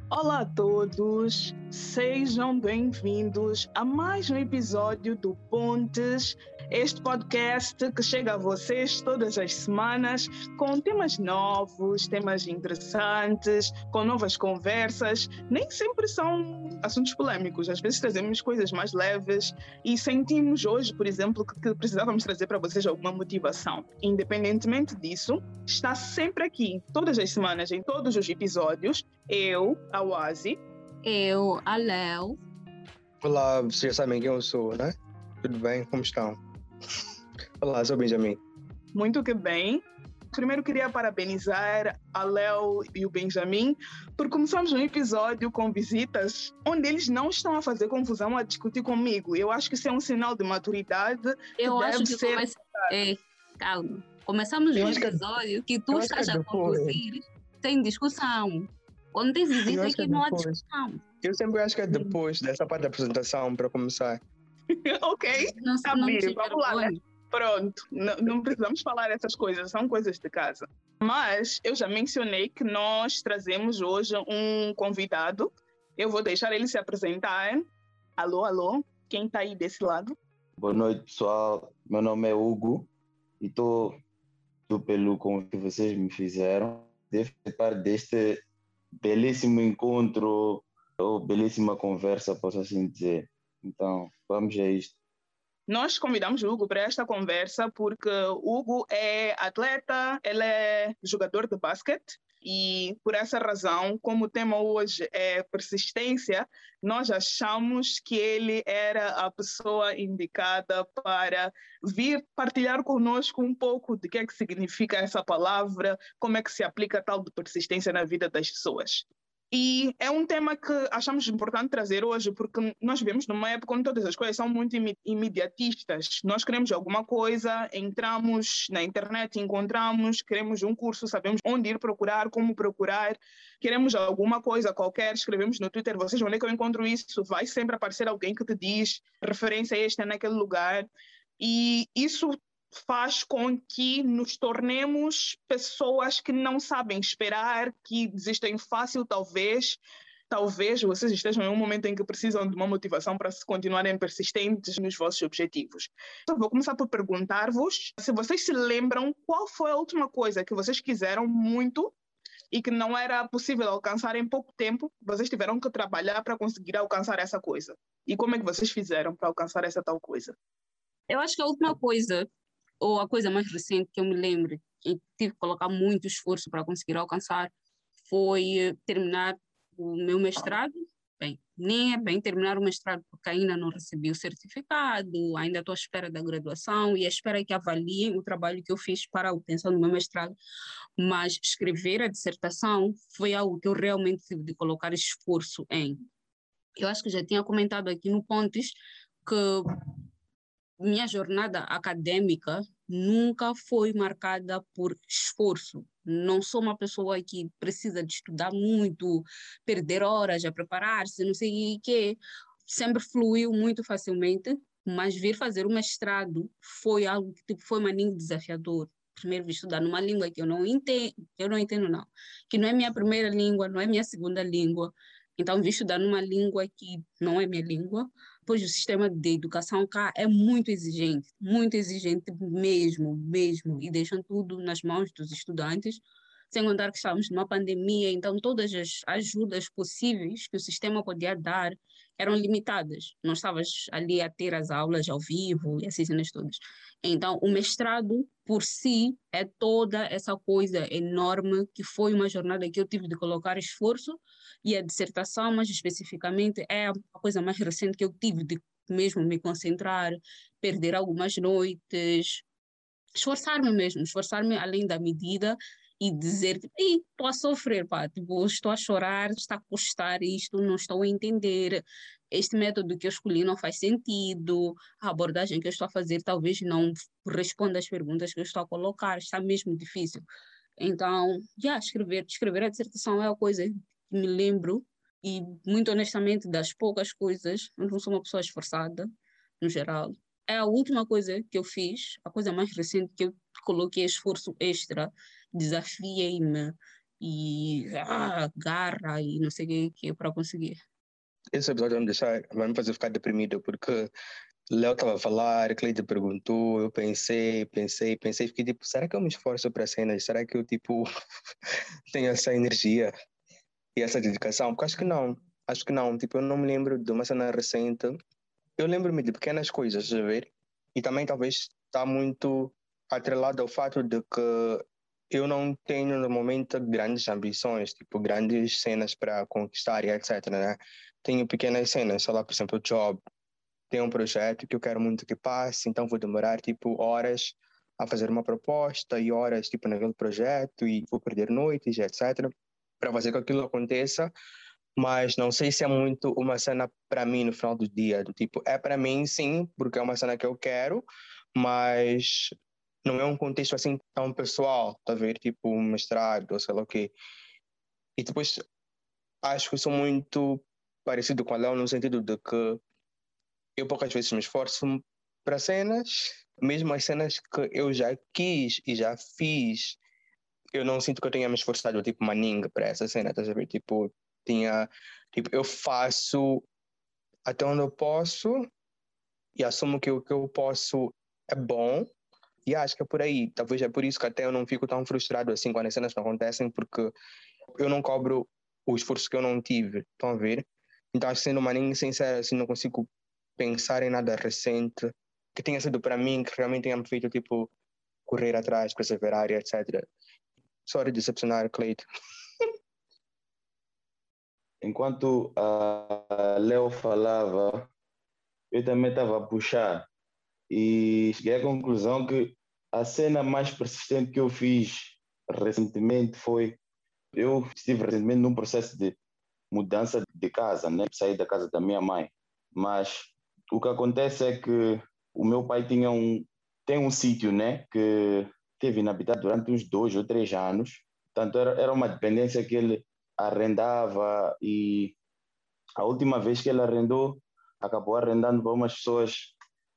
Olá a todos, sejam bem-vindos a mais um episódio do Pontes, este podcast que chega a vocês todas as semanas com temas novos, temas interessantes, com novas conversas. Nem sempre são assuntos polêmicos, às vezes trazemos coisas mais leves e sentimos hoje, por exemplo, que precisávamos trazer para vocês alguma motivação. Independentemente disso, está sempre aqui, todas as semanas, em todos os episódios, eu, a Wazi. Eu, a Léo. Olá, vocês já sabem quem eu sou, né? Tudo bem? Como estão? Olá, sou o Benjamin. Muito que bem. Primeiro queria parabenizar a Léo e o Benjamin por começarmos um episódio com visitas onde eles não estão a fazer confusão, a discutir comigo. Eu acho que isso é um sinal de maturidade. Eu acho que calma. Começamos um episódio que tu estás a conduzir sem discussão. Quando tem visita aqui não há discussão. Eu sempre acho que é depois dessa parte da apresentação para começar. Ok, vamos lá, né? Pronto, não precisamos falar essas coisas, são coisas de casa. Mas eu já mencionei que nós trazemos hoje um convidado. Eu vou deixar ele se apresentar. Alô, quem está aí desse lado? Boa noite, pessoal. Meu nome é Hugo e estou pelo convite que vocês me fizeram. Devo participar deste belíssimo encontro ou belíssima conversa, posso assim dizer. Então, vamos a isto. Nós convidamos o Hugo para esta conversa porque o Hugo é atleta, ele é jogador de basquete e por essa razão, como o tema hoje é persistência, nós achamos que ele era a pessoa indicada para vir partilhar conosco um pouco de que é que significa essa palavra, como é que se aplica tal de persistência na vida das pessoas. E é um tema que achamos importante trazer hoje porque nós vivemos numa época onde todas as coisas são muito imediatistas. Nós queremos alguma coisa, entramos na internet, encontramos, queremos um curso, sabemos onde ir procurar, como procurar, queremos alguma coisa qualquer, escrevemos no Twitter, vocês onde é que eu encontro isso? Vai sempre aparecer alguém que te diz referência a este naquele lugar. E isso faz com que nos tornemos pessoas que não sabem esperar, que desistem fácil, talvez vocês estejam em um momento em que precisam de uma motivação para se continuarem persistentes nos vossos objetivos. Então, vou começar por perguntar-vos se vocês se lembram qual foi a última coisa que vocês quiseram muito e que não era possível alcançar em pouco tempo, vocês tiveram que trabalhar para conseguir alcançar essa coisa. E como é que vocês fizeram para alcançar essa tal coisa? Eu acho que a última coisa, ou a coisa mais recente que eu me lembro, e tive que colocar muito esforço para conseguir alcançar, foi terminar o meu mestrado. Bem, nem é bem terminar o mestrado, porque ainda não recebi o certificado, ainda estou à espera da graduação e à espera que avaliem o trabalho que eu fiz para a obtenção do meu mestrado. Mas escrever a dissertação foi algo que eu realmente tive de colocar esforço em. Eu acho que já tinha comentado aqui no Pontes que minha jornada acadêmica nunca foi marcada por esforço. Não sou uma pessoa que precisa de estudar muito, perder horas a preparar-se, não sei o quê. Sempre fluiu muito facilmente, mas vir fazer o mestrado foi algo que foi um aninho desafiador. Primeiro vir estudar numa língua que eu não entendo não, que não é minha primeira língua, não é minha segunda língua. Então, vir estudar numa língua que não é minha língua. Pois o sistema de educação cá é muito exigente mesmo, e deixam tudo nas mãos dos estudantes, sem contar que estávamos numa pandemia, então todas as ajudas possíveis que o sistema podia dar eram limitadas. Não estavas ali a ter as aulas ao vivo e essas cenas todas. Então, o mestrado, por si, é toda essa coisa enorme que foi uma jornada que eu tive de colocar esforço, e a dissertação, mais especificamente, é a coisa mais recente que eu tive de mesmo me concentrar, perder algumas noites, esforçar-me além da medida e dizer, estou a sofrer, pá, tipo, estou a chorar, está a custar isto, não estou a entender, este método que eu escolhi não faz sentido, a abordagem que eu estou a fazer talvez não responda às perguntas que eu estou a colocar, está mesmo difícil. Então, escrever a dissertação é a coisa que me lembro e, muito honestamente, das poucas coisas, eu não sou uma pessoa esforçada, no geral. É a última coisa que eu fiz, a coisa mais recente que eu coloquei esforço extra, desafiei-me e garra e não sei o que é para conseguir. Esse episódio vai me fazer ficar deprimido, porque Léo estava a falar, Cleide perguntou, eu pensei, fiquei tipo, será que eu me esforço para cenas? Será que eu, tipo, tenho essa energia e essa dedicação? Porque acho que não, tipo, eu não me lembro de uma cena recente. Eu lembro-me de pequenas coisas, a ver? E também talvez está muito atrelado ao fato de que eu não tenho normalmente grandes ambições, tipo grandes cenas para conquistar e etc, né? Tenho pequenas cenas, sei lá, por exemplo, job. Tenho um projeto que eu quero muito que passe, então vou demorar tipo horas a fazer uma proposta e horas tipo naquele projeto e vou perder noites, etc, para fazer que aquilo aconteça, mas não sei se é muito uma cena para mim no final do dia, do tipo, é para mim sim, porque é uma cena que eu quero, mas não é um contexto assim tão pessoal, tá a ver, tipo um mestrado, ou sei lá o quê. E depois acho que sou muito parecido com a Léo no sentido de que eu poucas vezes me esforço para cenas, mesmo as cenas que eu já quis e já fiz, eu não sinto que eu tenha me esforçado, tipo, maninga para essa cena, estás a ver? Tipo, eu faço até onde eu posso e assumo que o que eu posso é bom e acho que é por aí. Talvez é por isso que até eu não fico tão frustrado assim quando as cenas não acontecem, porque eu não cobro o esforço que eu não tive, estão a ver? Então, acho que sendo maninho sincero, assim, não consigo pensar em nada recente que tenha sido para mim, que realmente tenha me feito, tipo, correr atrás, perseverar e etc. Sorry decepcionar, Cleide. Enquanto a Leo falava, eu também estava a puxar e cheguei à conclusão que a cena mais persistente que eu fiz recentemente foi, eu estive recentemente num processo de mudança de casa, né? Saí da casa da minha mãe, mas o que acontece é que o meu pai tem um sítio, né? Que teve inabitado durante uns 2 ou 3 anos, portanto era uma dependência que ele arrendava e a última vez que ele arrendou, acabou arrendando para umas pessoas,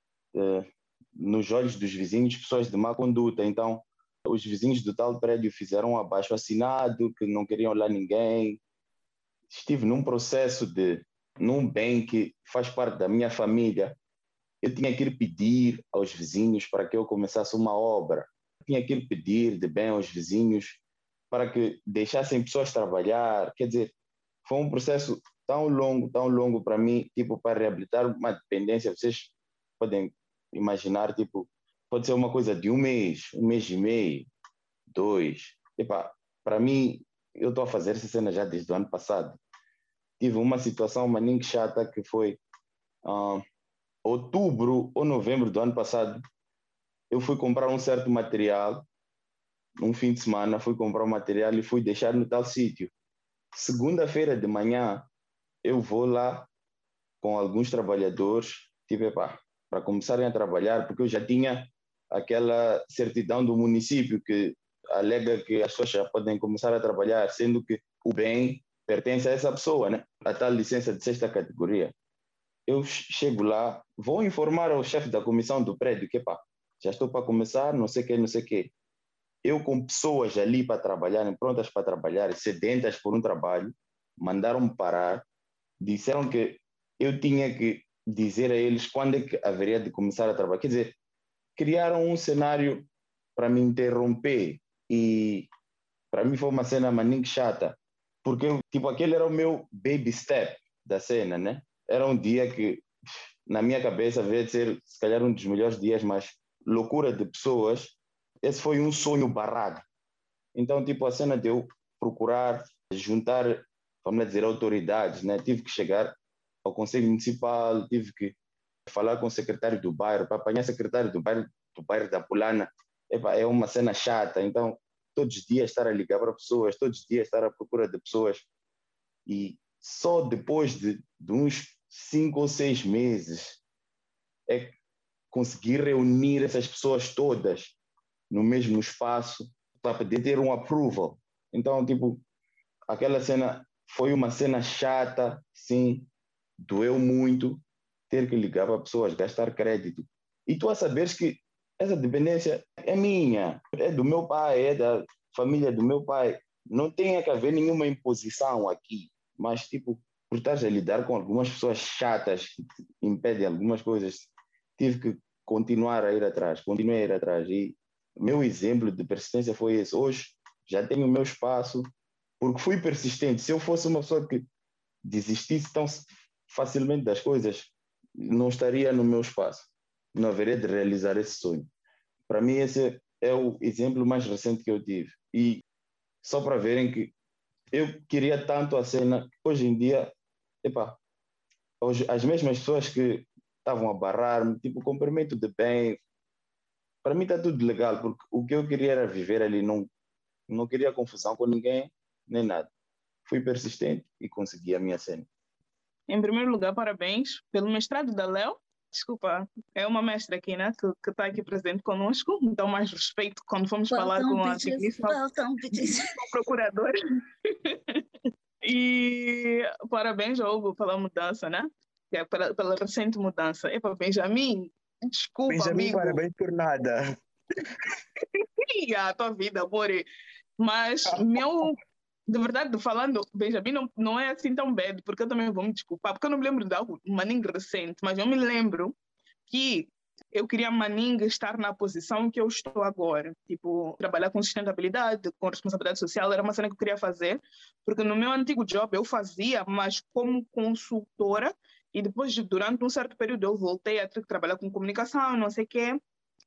eh, nos olhos dos vizinhos, pessoas de má conduta. Então, os vizinhos do tal prédio fizeram um abaixo-assinado, que não queriam lá ninguém. Estive num processo num bem que faz parte da minha família. Eu tinha que ir pedir aos vizinhos para que eu começasse uma obra. Eu tinha que ir pedir de bem aos vizinhos para que deixassem pessoas trabalhar. Quer dizer, foi um processo tão longo para mim, tipo, para reabilitar uma dependência. Vocês podem imaginar, tipo, pode ser uma coisa de um mês e meio, dois. Epa, para mim, eu estou a fazer essa cena já desde o ano passado. Tive uma situação maninho chata que foi uh, outubro ou novembro do ano passado. Eu fui comprar um certo material, um fim de semana, fui comprar um material e fui deixar no tal sítio. Segunda-feira de manhã, eu vou lá com alguns trabalhadores, tipo, para começarem a trabalhar, porque eu já tinha aquela certidão do município que alega que as pessoas já podem começar a trabalhar, sendo que o bem pertence a essa pessoa, né? A tal licença de sexta categoria. Eu chego lá, vou informar ao chefe da comissão do prédio que, já estou para começar, não sei o que, não sei o que. Eu com pessoas ali para trabalharem, prontas para trabalhar, sedentas por um trabalho, mandaram-me parar, disseram que eu tinha que dizer a eles quando é que haveria de começar a trabalhar. Quer dizer, criaram um cenário para me interromper e para mim foi uma cena maninho chata, porque tipo, aquele era o meu baby step da cena, né? Era um dia que na minha cabeça veio de ser se calhar um dos melhores dias, mas loucura de pessoas, esse foi um sonho barrado. Então, tipo, a cena de eu procurar juntar, vamos dizer, autoridades, né? Tive que chegar ao Conselho Municipal, tive que falar com o secretário do bairro, para apanhar o secretário do bairro da Pulana, é uma cena chata. Então, todos os dias estar a ligar para pessoas, todos os dias estar à procura de pessoas. E só depois de uns 5 ou 6 meses é que consegui reunir essas pessoas todas no mesmo espaço para poder ter um approval. Então, tipo, aquela cena foi uma cena chata, sim, doeu muito ter que ligar para pessoas, gastar crédito. E tu a saberes que essa dependência é minha, é do meu pai, é da família do meu pai. não tem que haver nenhuma imposição aqui, mas tipo, por estar a lidar com algumas pessoas chatas que te impedem algumas coisas, tive que continuar a ir atrás, continuei a ir atrás. E meu exemplo de persistência foi esse. Hoje já tenho o meu espaço, porque fui persistente. Se eu fosse uma pessoa que desistisse tão facilmente das coisas, não estaria no meu espaço, não haveria de realizar esse sonho. Para mim, esse é o exemplo mais recente que eu tive. E só para verem que eu queria tanto a cena, hoje em dia, epá, hoje, as mesmas pessoas que estavam a barrar-me, tipo, cumprimento de bem, para mim está tudo legal, porque o que eu queria era viver ali, não queria confusão com ninguém, nem nada. Fui persistente e consegui a minha cena. Em primeiro lugar, parabéns pelo mestrado da Léo. Desculpa, é uma mestra aqui, né, que está aqui presente conosco, então mais respeito quando vamos falar com a digníssima procuradora. E parabéns, Hugo, pela mudança, né? Pela recente mudança. Epa, Benjamin, desculpa, Benjamin, amigo. parabéns por nada. A tua vida, amor. Mas de verdade, falando, Benjamin não é assim tão bad, porque eu também vou me desculpar, porque eu não me lembro de algo maninho recente, mas eu me lembro que eu queria maninho estar na posição que eu estou agora. Tipo, trabalhar com sustentabilidade, com responsabilidade social, era uma cena que eu queria fazer, porque no meu antigo job eu fazia, mas como consultora, e depois, durante um certo período, eu voltei a ter que trabalhar com comunicação, não sei o quê,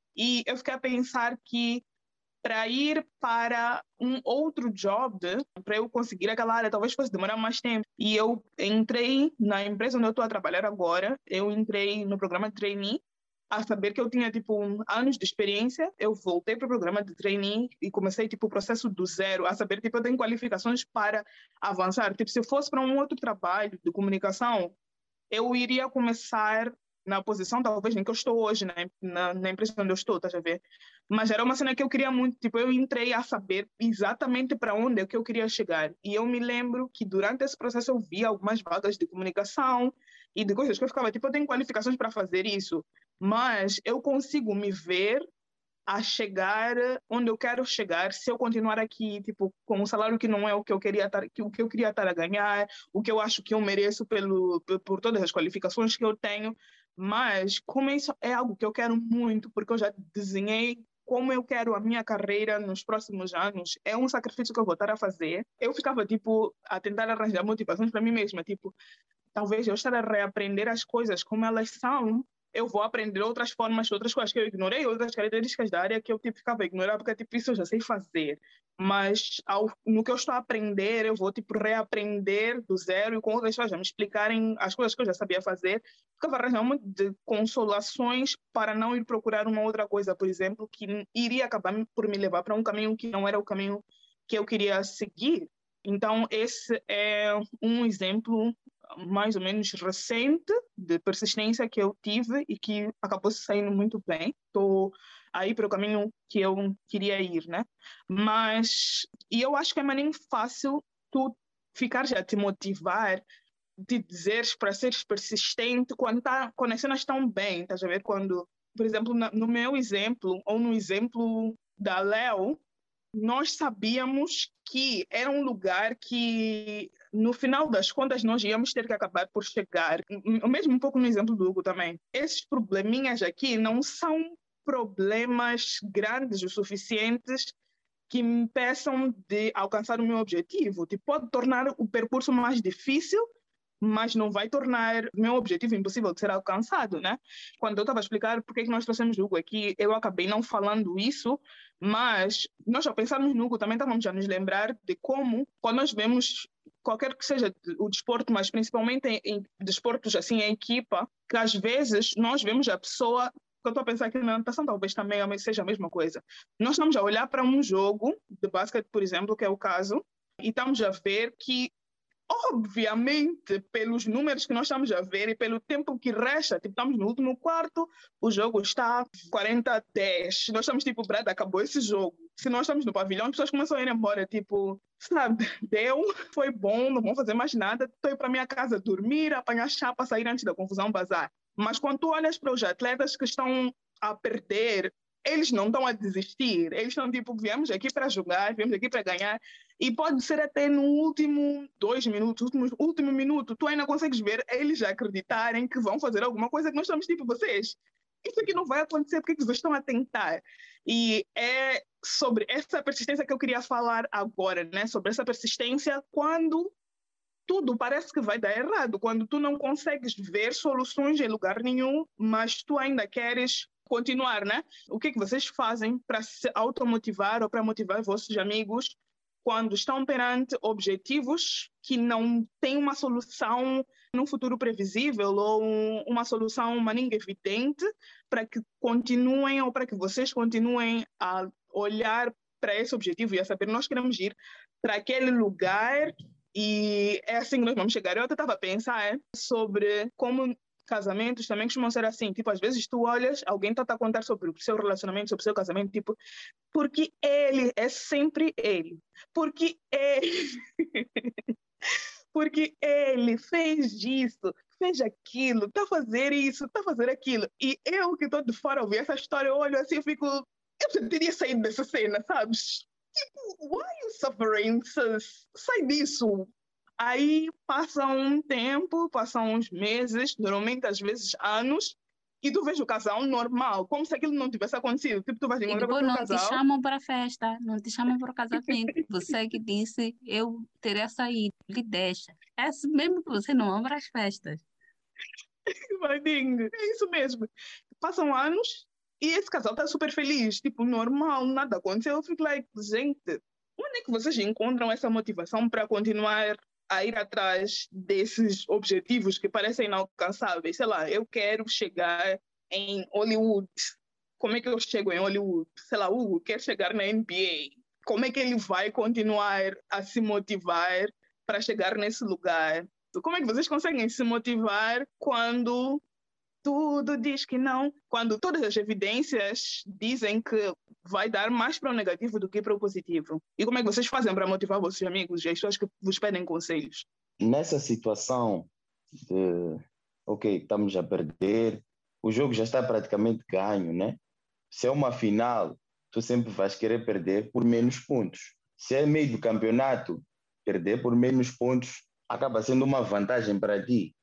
e eu fiquei a pensar que para ir para um outro job, para eu conseguir aquela área, talvez fosse demorar mais tempo. E eu entrei na empresa onde eu estou a trabalhar agora, eu entrei no programa de trainee, a saber que eu tinha, tipo, anos de experiência, eu voltei para o programa de trainee e comecei, tipo, o processo do zero, a saber, tipo, eu tenho qualificações para avançar. Tipo, se eu fosse para um outro trabalho de comunicação, eu iria começar na posição, talvez, em que eu estou hoje, na empresa onde eu estou, estás a ver? Mas era uma cena que eu queria muito, tipo, eu entrei a saber exatamente para onde é que eu queria chegar. E eu me lembro que durante esse processo eu vi algumas vagas de comunicação e de coisas que eu ficava, tipo, eu tenho qualificações para fazer isso, mas eu consigo me ver a chegar onde eu quero chegar se eu continuar aqui, tipo, com um salário que não é o que eu queria estar a ganhar, o que eu acho que eu mereço por todas as qualificações que eu tenho. Mas como isso é algo que eu quero muito, porque eu já desenhei como eu quero a minha carreira nos próximos anos, é um sacrifício que eu vou estar a fazer. Eu ficava, tipo, a tentar arranjar motivações para mim mesma, tipo, talvez eu estar a reaprender as coisas como elas são, eu vou aprender outras formas, outras coisas que eu ignorei, outras características da área que eu tipo, ficava a ignorar, porque tipo, isso eu já sei fazer. Mas no que eu estou a aprender, eu vou tipo, reaprender do zero e com outras pessoas a me explicarem as coisas que eu já sabia fazer. Ficava arranjando muito de consolações para não ir procurar uma outra coisa, por exemplo, que iria acabar por me levar para um caminho que não era o caminho que eu queria seguir. Então, esse é um exemplo mais ou menos recente de persistência que eu tive e que acabou saindo muito bem. Estou aí para o caminho que eu queria ir, né? Mas, e eu acho que é maninho fácil tu ficar já te motivar, te dizeres para seres persistente quando as cenas estão bem, estás a ver? Quando, por exemplo, no meu exemplo, ou no exemplo da Léo, nós sabíamos que era um lugar que, no final das contas, nós íamos ter que acabar por chegar. O mesmo um pouco no exemplo do Hugo também. Esses probleminhas aqui não são problemas grandes o suficientes que me impeçam de alcançar o meu objetivo. Tipo, pode tornar o percurso mais difícil, mas não vai tornar o meu objetivo impossível de ser alcançado, né? Quando eu estava a explicar por que nós trouxemos o Hugo aqui, eu acabei não falando isso, mas nós ao pensarmos no Hugo também estávamos a nos lembrar de como, quando nós vemos qualquer que seja o desporto, mas principalmente em desportos assim em equipa, que às vezes nós vemos a pessoa, que eu estou a pensar que na natação talvez também seja a mesma coisa. Nós estamos a olhar para um jogo de basquete, por exemplo, que é o caso, e estamos a ver que obviamente, pelos números que nós estamos a ver e pelo tempo que resta, tipo, estamos no último quarto, o jogo está 40-10. Nós estamos tipo, Brad, acabou esse jogo. Se nós estamos no pavilhão, as pessoas começam a ir embora, tipo, sabe, deu, foi bom, não vou fazer mais nada, estou indo para minha casa dormir, apanhar chapa, sair antes da confusão, bazar. Mas quando tu olhas para os atletas que estão a perder, eles não estão a desistir, eles estão tipo, viemos aqui para jogar, viemos aqui para ganhar, E pode ser até no último 2 minutos, último minuto, tu ainda consegues ver eles já acreditarem que vão fazer alguma coisa que nós estamos tipo, vocês, isso aqui não vai acontecer, porque que vocês estão a tentar? E é sobre essa persistência que eu queria falar agora, né? Sobre essa persistência quando tudo parece que vai dar errado, quando tu não consegues ver soluções em lugar nenhum, mas tu ainda queres continuar, né? O que vocês fazem para se automotivar ou para motivar vossos amigos quando estão perante objetivos que não têm uma solução num futuro previsível ou uma solução maninga evidente para que continuem ou para que vocês continuem a olhar para esse objetivo e a saber, nós queremos ir para aquele lugar e é assim que nós vamos chegar. Eu até estava a pensar sobre como casamentos também costumam ser assim, tipo, às vezes tu olhas, alguém está a contar sobre o seu relacionamento, sobre o seu casamento, tipo, porque ele é sempre ele, porque ele, porque ele fez isso, fez aquilo, está a fazer isso, está a fazer aquilo, e eu que estou de fora a ouvir essa história, eu olho assim e fico, eu já teria saído dessa cena, sabes? Tipo, why are you suffering? Sai disso. Aí passa um tempo, passam uns meses, normalmente às vezes anos, e tu vês o casal normal, como se aquilo não tivesse acontecido. Tipo, tu vais E encontrar com o depois teu não te casal. chamam para a festa, não te chamam para o casamento. Você que disse, eu teria saído, lhe deixa. É assim mesmo que você não ama as festas. É isso mesmo. Passam anos e esse casal está super feliz, tipo, normal, nada aconteceu. Eu fico like, gente, onde é que vocês encontram essa motivação para continuar a ir atrás desses objetivos que parecem inalcançáveis? Sei lá, eu quero chegar em Hollywood. Como é que eu chego em Hollywood? Sei lá, Hugo quer chegar na NBA. Como é que ele vai continuar a se motivar para chegar nesse lugar? Como é que vocês conseguem se motivar quando tudo diz que não, quando todas as evidências dizem que vai dar mais para o negativo do que para o positivo? E como é que vocês fazem para motivar vossos amigos e as pessoas que vos pedem conselhos? Nessa situação de, ok, estamos a perder, o jogo já está praticamente ganho, né? Se é uma final, tu sempre vais querer perder por menos pontos. Se é meio do campeonato, perder por menos pontos acaba sendo uma vantagem para ti.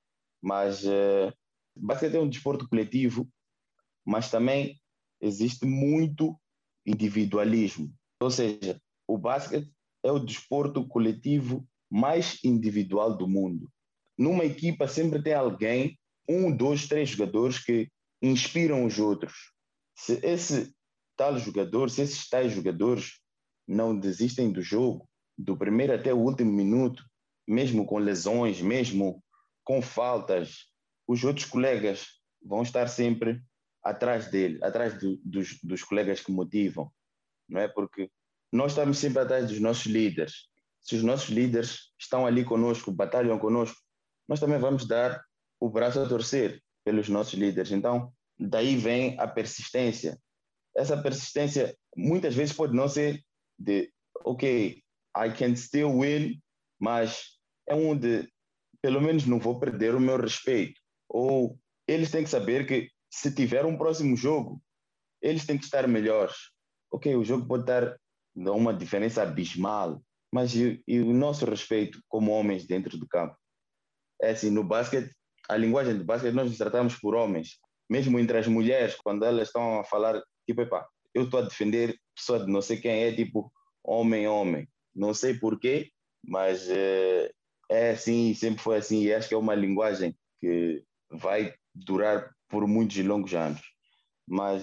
Mas basquete é um desporto coletivo, mas também existe muito individualismo. Ou seja, o basquete é o desporto coletivo mais individual do mundo. Numa equipa sempre tem alguém, 1, 2, 3 jogadores que inspiram os outros. Se esse tal jogador, se esses tais jogadores não desistem do jogo, do primeiro até o último minuto, mesmo com lesões, mesmo com faltas, os outros colegas vão estar sempre atrás dele, atrás dos colegas que motivam, não é? Porque nós estamos sempre atrás dos nossos líderes. Se os nossos líderes estão ali conosco, batalham conosco, nós também vamos dar o braço a torcer pelos nossos líderes. Então, daí vem a persistência. Essa persistência muitas vezes pode não ser de, ok, I can still win, mas é onde pelo menos não vou perder o meu respeito. Ou eles têm que saber que se tiver um próximo jogo, eles têm que estar melhores. Ok, o jogo pode dar uma diferença abismal, mas e o nosso respeito como homens dentro do campo? É assim, no basquete, a linguagem do basquete nós nos tratamos por homens. Mesmo entre as mulheres, quando elas estão a falar, tipo, epá, eu estou a defender pessoa de não sei quem é, tipo, homem, homem. Não sei porquê, mas é assim, sempre foi assim, e acho que é uma linguagem que vai durar por muitos e longos anos. Mas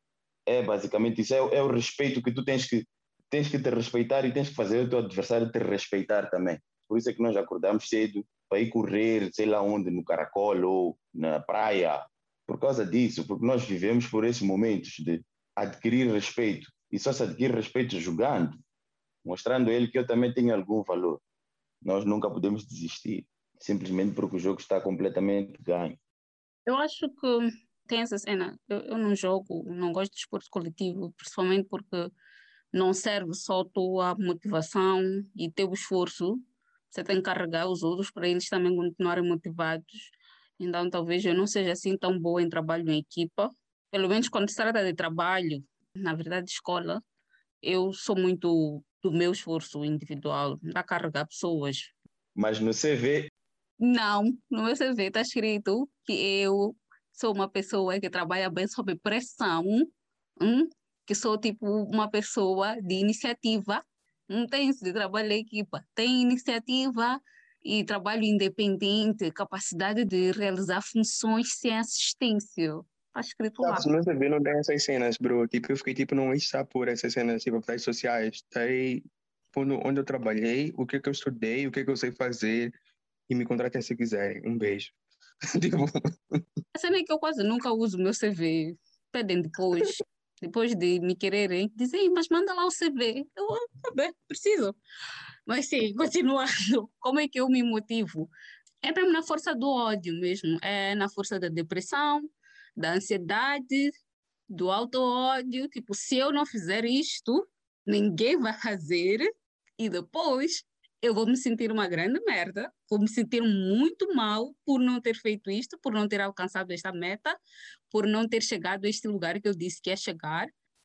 é basicamente isso, é o respeito que tu tens que te respeitar e tens que fazer o teu adversário te respeitar também. Por isso é que nós acordamos cedo para ir correr, sei lá onde, no caracol ou na praia, por causa disso, porque nós vivemos por esses momentos de adquirir respeito, e só se adquire respeito jogando, mostrando a ele que eu também tenho algum valor. Nós nunca podemos desistir, simplesmente porque o jogo está completamente ganho. Eu acho que tem essa cena. Eu não jogo, não gosto de esporte coletivo, principalmente porque não serve só a tua motivação e teu esforço. Você tem que carregar os outros para eles também continuarem motivados. Então, talvez eu não seja assim tão boa em trabalho em equipa. Pelo menos quando se trata de trabalho, na verdade, escola, eu sou muito do meu esforço individual, não está a carregar pessoas. Mas no CV, Não, no meu CV está escrito que eu sou uma pessoa que trabalha bem sob pressão, hum, que sou tipo uma pessoa de iniciativa, não tem isso de trabalho em equipa, tem iniciativa e trabalho independente, capacidade de realizar funções sem assistência. Está escrito lá. Sabes, no meu CV não tem essas cenas, bro. Tipo, eu fiquei tipo num está por essas cenas, tipo, redes sociais. Aí, onde eu trabalhei, o que é que eu estudei, o que é que eu sei fazer, e me contratem se quiserem. Um beijo. Tipo, A cena é que eu quase nunca uso o meu CV. Pedem depois de me quererem, dizem, mas manda lá o CV. Eu, tá bem, preciso. Mas sim, continuando, como é que eu me motivo? É mesmo na força do ódio mesmo, é na força da depressão, da ansiedade, do auto-ódio. Tipo, se eu não fizer isto, ninguém vai fazer e depois eu vou me sentir uma grande merda, vou me sentir muito mal por não ter feito isto, por não ter alcançado esta meta, por não ter chegado a este lugar que eu disse que ia chegar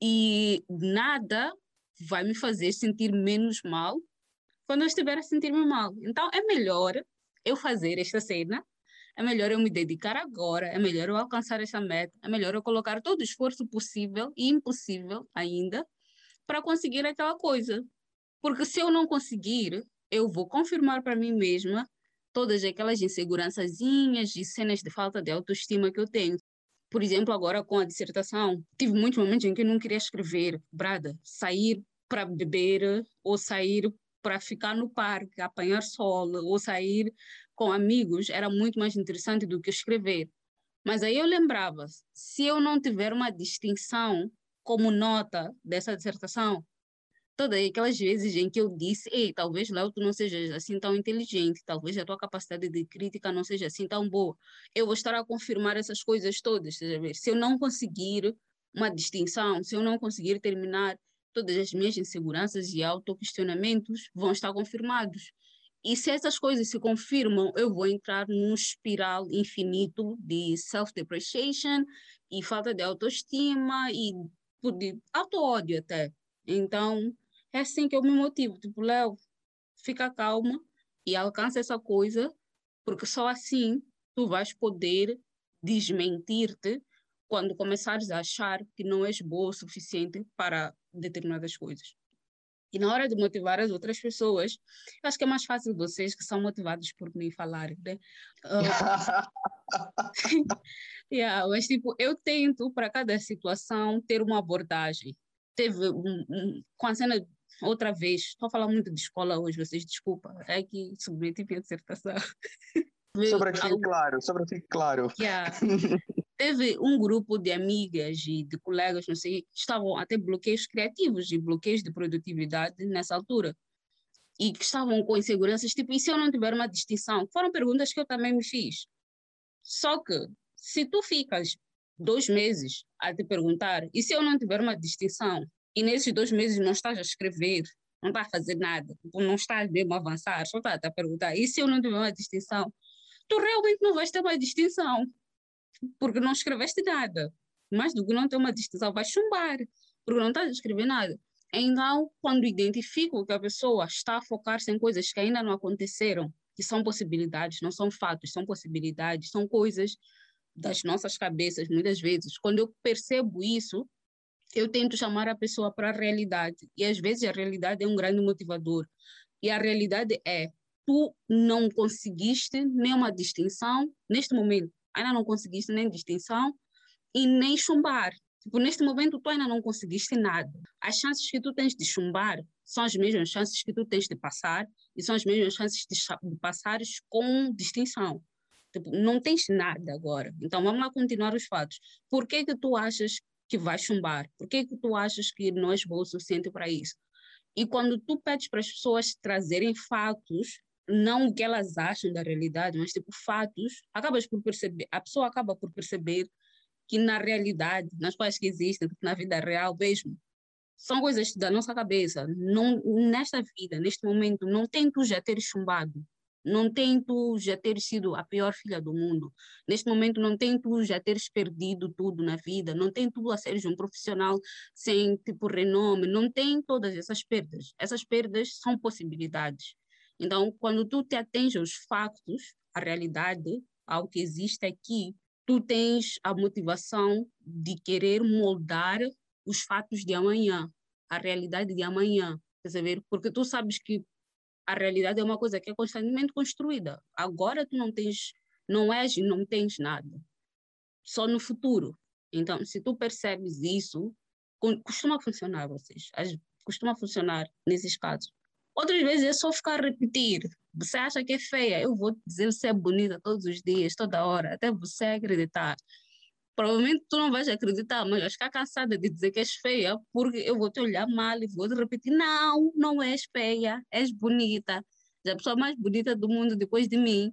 e nada vai me fazer sentir menos mal quando eu estiver a sentir-me mal. Então, é melhor eu fazer esta cena, é melhor eu me dedicar agora, é melhor eu alcançar essa meta, é melhor eu colocar todo o esforço possível e impossível ainda para conseguir aquela coisa. Porque se eu não conseguir, eu vou confirmar para mim mesma todas aquelas insegurançazinhas e cenas de falta de autoestima que eu tenho. Por exemplo, agora com a dissertação, tive muitos momentos em que eu não queria escrever, brada, sair para beber ou sair para ficar no parque, apanhar sol ou sair com amigos era muito mais interessante do que escrever. Mas aí eu lembrava, se eu não tiver uma distinção como nota dessa dissertação, todas aquelas vezes em que eu disse, ei, talvez Léo, tu não sejas assim tão inteligente, talvez a tua capacidade de crítica não seja assim tão boa. Eu vou estar a confirmar essas coisas todas, estás a ver? Se eu não conseguir uma distinção, se eu não conseguir terminar, todas as minhas inseguranças e autoquestionamentos vão estar confirmados. E se essas coisas se confirmam, eu vou entrar num espiral infinito de self-depreciation e falta de autoestima e de auto-ódio até. Então, é assim que eu me motivo. Tipo, Léo, fica calma e alcança essa coisa, porque só assim tu vais poder desmentir-te quando começares a achar que não és boa o suficiente para determinadas coisas. E na hora de motivar as outras pessoas, eu acho que é mais fácil vocês que são motivados por me falarem, né? Yeah, mas tipo, eu tento para cada situação ter uma abordagem. Teve com a cena outra vez, estou a falar muito de escola hoje, vocês desculpa, é que submeti a dissertação. só para que fique claro, só para que fique claro. Yeah. Teve um grupo de amigas e de colegas, não sei, que estavam até bloqueios criativos e bloqueios de produtividade nessa altura. E que estavam com inseguranças, tipo, e se eu não tiver uma distinção? Foram perguntas que eu também me fiz. Só que, se tu ficas 2 meses a te perguntar, e se eu não tiver uma distinção? E nesses 2 meses não estás a escrever, não estás a fazer nada, tipo, não estás mesmo a avançar, só estás a perguntar, e se eu não tiver uma distinção? Tu realmente não vais ter uma distinção, porque não escreveste nada. Mais do que não ter uma distinção, vais chumbar, porque não estás a escrever nada. Então, quando identifico que a pessoa está a focar-se em coisas que ainda não aconteceram, que são possibilidades, não são fatos, são possibilidades, são coisas das nossas cabeças, muitas vezes. Quando eu percebo isso, eu tento chamar a pessoa para a realidade. E às vezes a realidade é um grande motivador. E a realidade é, tu não conseguiste nenhuma distinção neste momento. Ainda não conseguiste nem distinção e nem chumbar. Tipo, neste momento, tu ainda não conseguiste nada. As chances que tu tens de chumbar são as mesmas chances que tu tens de passar e são as mesmas chances de passares com distinção. Tipo, não tens nada agora. Então, vamos lá continuar os fatos. Por que que tu achas que vais chumbar? Por que que tu achas que não és bom o suficiente para isso? E quando tu pedes para as pessoas trazerem fatos, não o que elas acham da realidade, mas tipo fatos, acabas por perceber, a pessoa acaba por perceber que na realidade, nas coisas que existem, na vida real mesmo, são coisas da nossa cabeça. Não, nesta vida, neste momento, não tem tu já ter chumbado. Não tem tu já ter sido a pior filha do mundo. Neste momento, não tem tu já teres perdido tudo na vida. Não tem tu a seres um profissional sem, tipo, renome. Não tem todas essas perdas. Essas perdas são possibilidades. Então, quando tu te atens aos factos, à realidade, ao que existe aqui, tu tens a motivação de querer moldar os fatos de amanhã, a realidade de amanhã. Quer ver? Porque tu sabes que a realidade é uma coisa que é constantemente construída. Agora tu não és e não tens nada. Só no futuro. Então, se tu percebes isso, costuma funcionar, vocês. Costuma funcionar nesses casos. Outras vezes é só ficar a repetir. Você acha que é feia? Eu vou te dizer você é bonita todos os dias, toda hora, até você acreditar. Provavelmente tu não vais acreditar, mas vais ficar cansada de dizer que és feia, porque eu vou te olhar mal e vou te repetir, não, não és feia, és bonita. És a pessoa mais bonita do mundo depois de mim.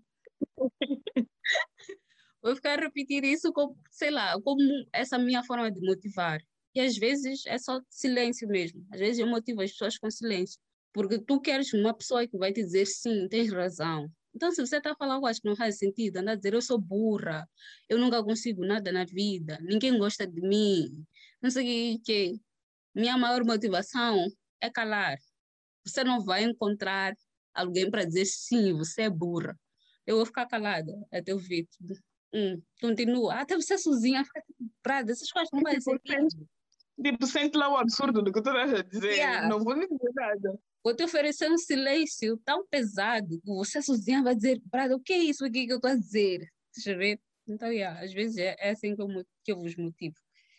Vou ficar a repetir isso como, sei lá, como essa minha forma de motivar. E às vezes é só silêncio mesmo. Às vezes eu motivo as pessoas com silêncio. Porque tu queres uma pessoa que vai te dizer sim, tens razão. Então, se você está a falar algo que não faz sentido, anda a dizer eu sou burra, eu nunca consigo nada na vida, ninguém gosta de mim, não sei o que. Minha maior motivação é calar. Você não vai encontrar alguém para dizer sim, você é burra. Eu vou ficar calada até ouvir. Continua. Até você sozinha fica tipo, brada, essas coisas não fazem sentido. Tipo, sente lá o absurdo do que tu estás a dizer. Yeah. Não vou nem dizer nada. Vou te oferecer um silêncio tão pesado que você sozinha vai dizer, brada, o que é isso aqui que eu estou a dizer? Deixa eu ver. Então, às vezes é assim que eu vos motivo.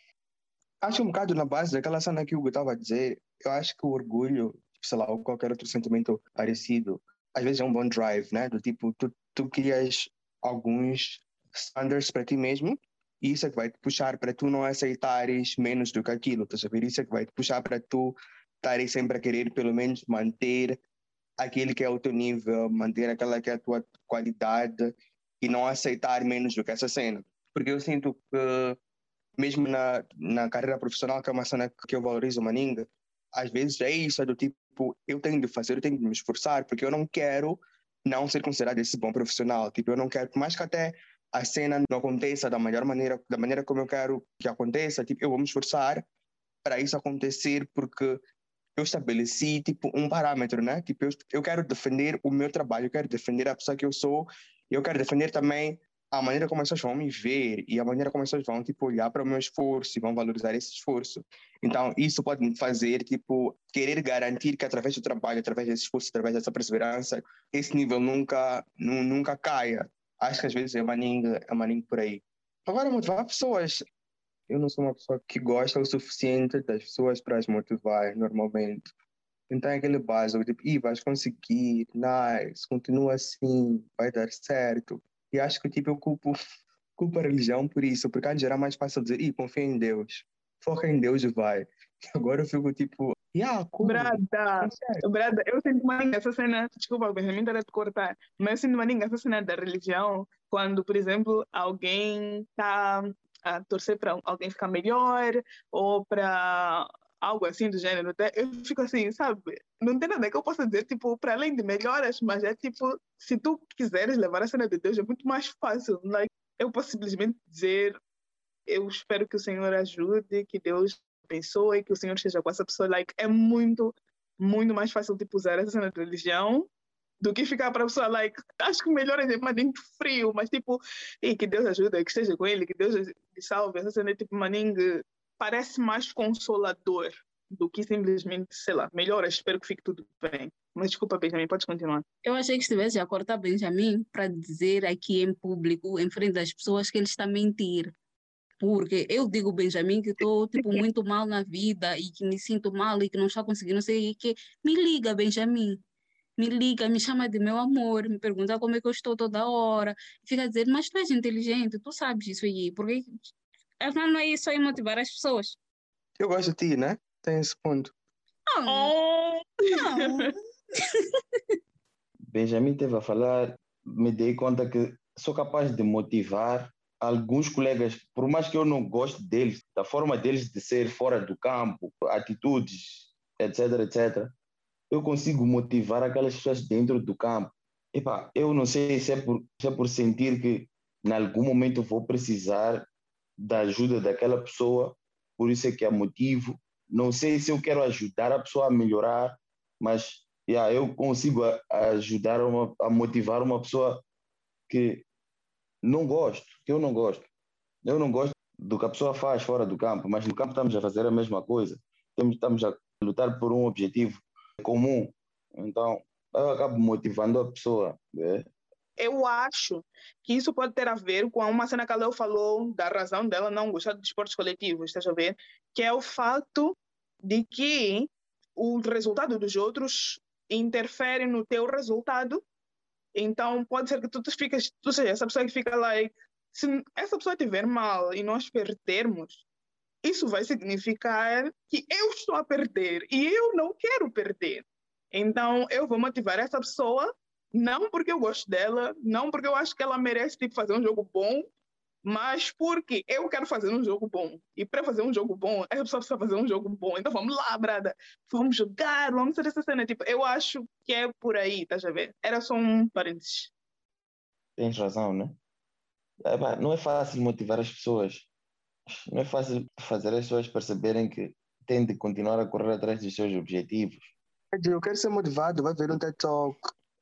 Acho um bocado na base daquela cena que o Hugo estava a dizer. Eu acho que o orgulho, sei lá, ou qualquer outro sentimento parecido, às vezes é um bom drive, né? Do tipo, tu crias alguns standards para ti mesmo e isso é que vai te puxar para tu não aceitares menos do que aquilo, tá sabendo? Isso é que vai te puxar para tu estares sempre a querer pelo menos manter aquele que é o teu nível, manter aquela que é a tua qualidade e não aceitar menos do que essa cena. Porque eu sinto que mesmo na carreira profissional, que é uma cena que eu valorizo, Maninga, às vezes é isso, é do tipo, eu tenho de fazer, eu tenho de me esforçar, porque eu não quero não ser considerado esse bom profissional. Tipo, eu não quero, por mais que até a cena não aconteça da melhor maneira, da maneira como eu quero que aconteça, tipo, eu vou me esforçar para isso acontecer, porque eu estabeleci, tipo, um parâmetro, né? Tipo, eu quero defender o meu trabalho, eu quero defender a pessoa que eu sou, eu quero defender também a maneira como as pessoas vão me ver e a maneira como as pessoas vão, tipo, olhar para o meu esforço e vão valorizar esse esforço. Então, isso pode me fazer, tipo, querer garantir que através do trabalho, através desse esforço, através dessa perseverança, esse nível nunca caia. Acho que às vezes é maninho por aí. Agora, motivar pessoas. Eu não sou uma pessoa que gosta o suficiente das pessoas para as motivar, normalmente. Então é aquele básico, tipo, vais conseguir, nice, continua assim, vai dar certo. E acho que, tipo, eu culpo a religião por isso, porque antes era mais fácil dizer, confia em Deus, foca em Deus e vai. Agora eu fico, tipo, cool. Brada, eu sinto maninga essa cena, desculpa, o Benjamin está a te cortar, mas eu sinto maninga essa cena da religião, quando, por exemplo, alguém está a torcer para alguém ficar melhor, ou para algo assim do gênero, eu fico assim, sabe? Não tem nada que eu possa dizer, tipo, para além de melhoras, mas é tipo, se tu quiseres levar a cena de Deus, é muito mais fácil. Like, eu posso simplesmente dizer, eu espero que o Senhor ajude, que Deus abençoe, que o Senhor esteja com essa pessoa. Like, é muito, muito mais fácil, tipo, usar essa cena de religião do que ficar para a pessoa, like, acho que melhor é maninho frio, mas tipo, que Deus ajude, que esteja com ele, que Deus lhe salve. Essa cena, tipo, maninho parece mais consolador do que simplesmente, sei lá, melhor, espero que fique tudo bem. Mas desculpa, Benjamin, pode continuar. Eu achei que estivesse a cortar Benjamin para dizer aqui em público, em frente das pessoas, que ele está a mentir. Porque eu digo, Benjamin, que estou tipo, muito mal na vida e que me sinto mal e que não estou conseguindo, não sei o que. Me liga, Benjamin. Me liga, me chama de meu amor, me pergunta como é que eu estou toda hora. Fica a dizer, mas tu és inteligente, tu sabes isso aí. Porque afinal não é isso aí motivar as pessoas. Eu gosto de ti, né? Tem esse ponto. Não. Benjamin esteve a falar, me dei conta que sou capaz de motivar alguns colegas, por mais que eu não goste deles, da forma deles de ser fora do campo, atitudes, etc, etc. Eu consigo motivar aquelas pessoas dentro do campo. Epá, eu não sei se é por sentir que em algum momento vou precisar da ajuda daquela pessoa, por isso é que a motivo. Não sei se eu quero ajudar a pessoa a melhorar, mas eu consigo a ajudar a motivar uma pessoa que não gosto, que eu não gosto. Eu não gosto do que a pessoa faz fora do campo, mas no campo estamos a fazer a mesma coisa. Estamos a lutar por um objetivo comum. Então, eu acabo motivando a pessoa, né? Eu acho que isso pode ter a ver com uma cena que a Leo falou da razão dela não gostar de esportes coletivos, estás a ver? Que é o fato de que o resultado dos outros interfere no teu resultado. Então, pode ser que tu seja essa pessoa que fica lá e se essa pessoa estiver mal e nós perdermos, isso vai significar que eu estou a perder e eu não quero perder. Então, eu vou motivar essa pessoa, não porque eu gosto dela, não porque eu acho que ela merece tipo, fazer um jogo bom, mas porque eu quero fazer um jogo bom. E para fazer um jogo bom, essa pessoa precisa fazer um jogo bom. Então vamos lá, brada. Vamos jogar, vamos fazer essa cena. Tipo, eu acho que é por aí, estás a ver? Era só um parênteses. Tens razão, né? Epá, não é fácil motivar as pessoas. Não é fácil fazer as pessoas perceberem que têm de continuar a correr atrás dos seus objetivos. Eu quero ser motivado, vai ver um TED Talk.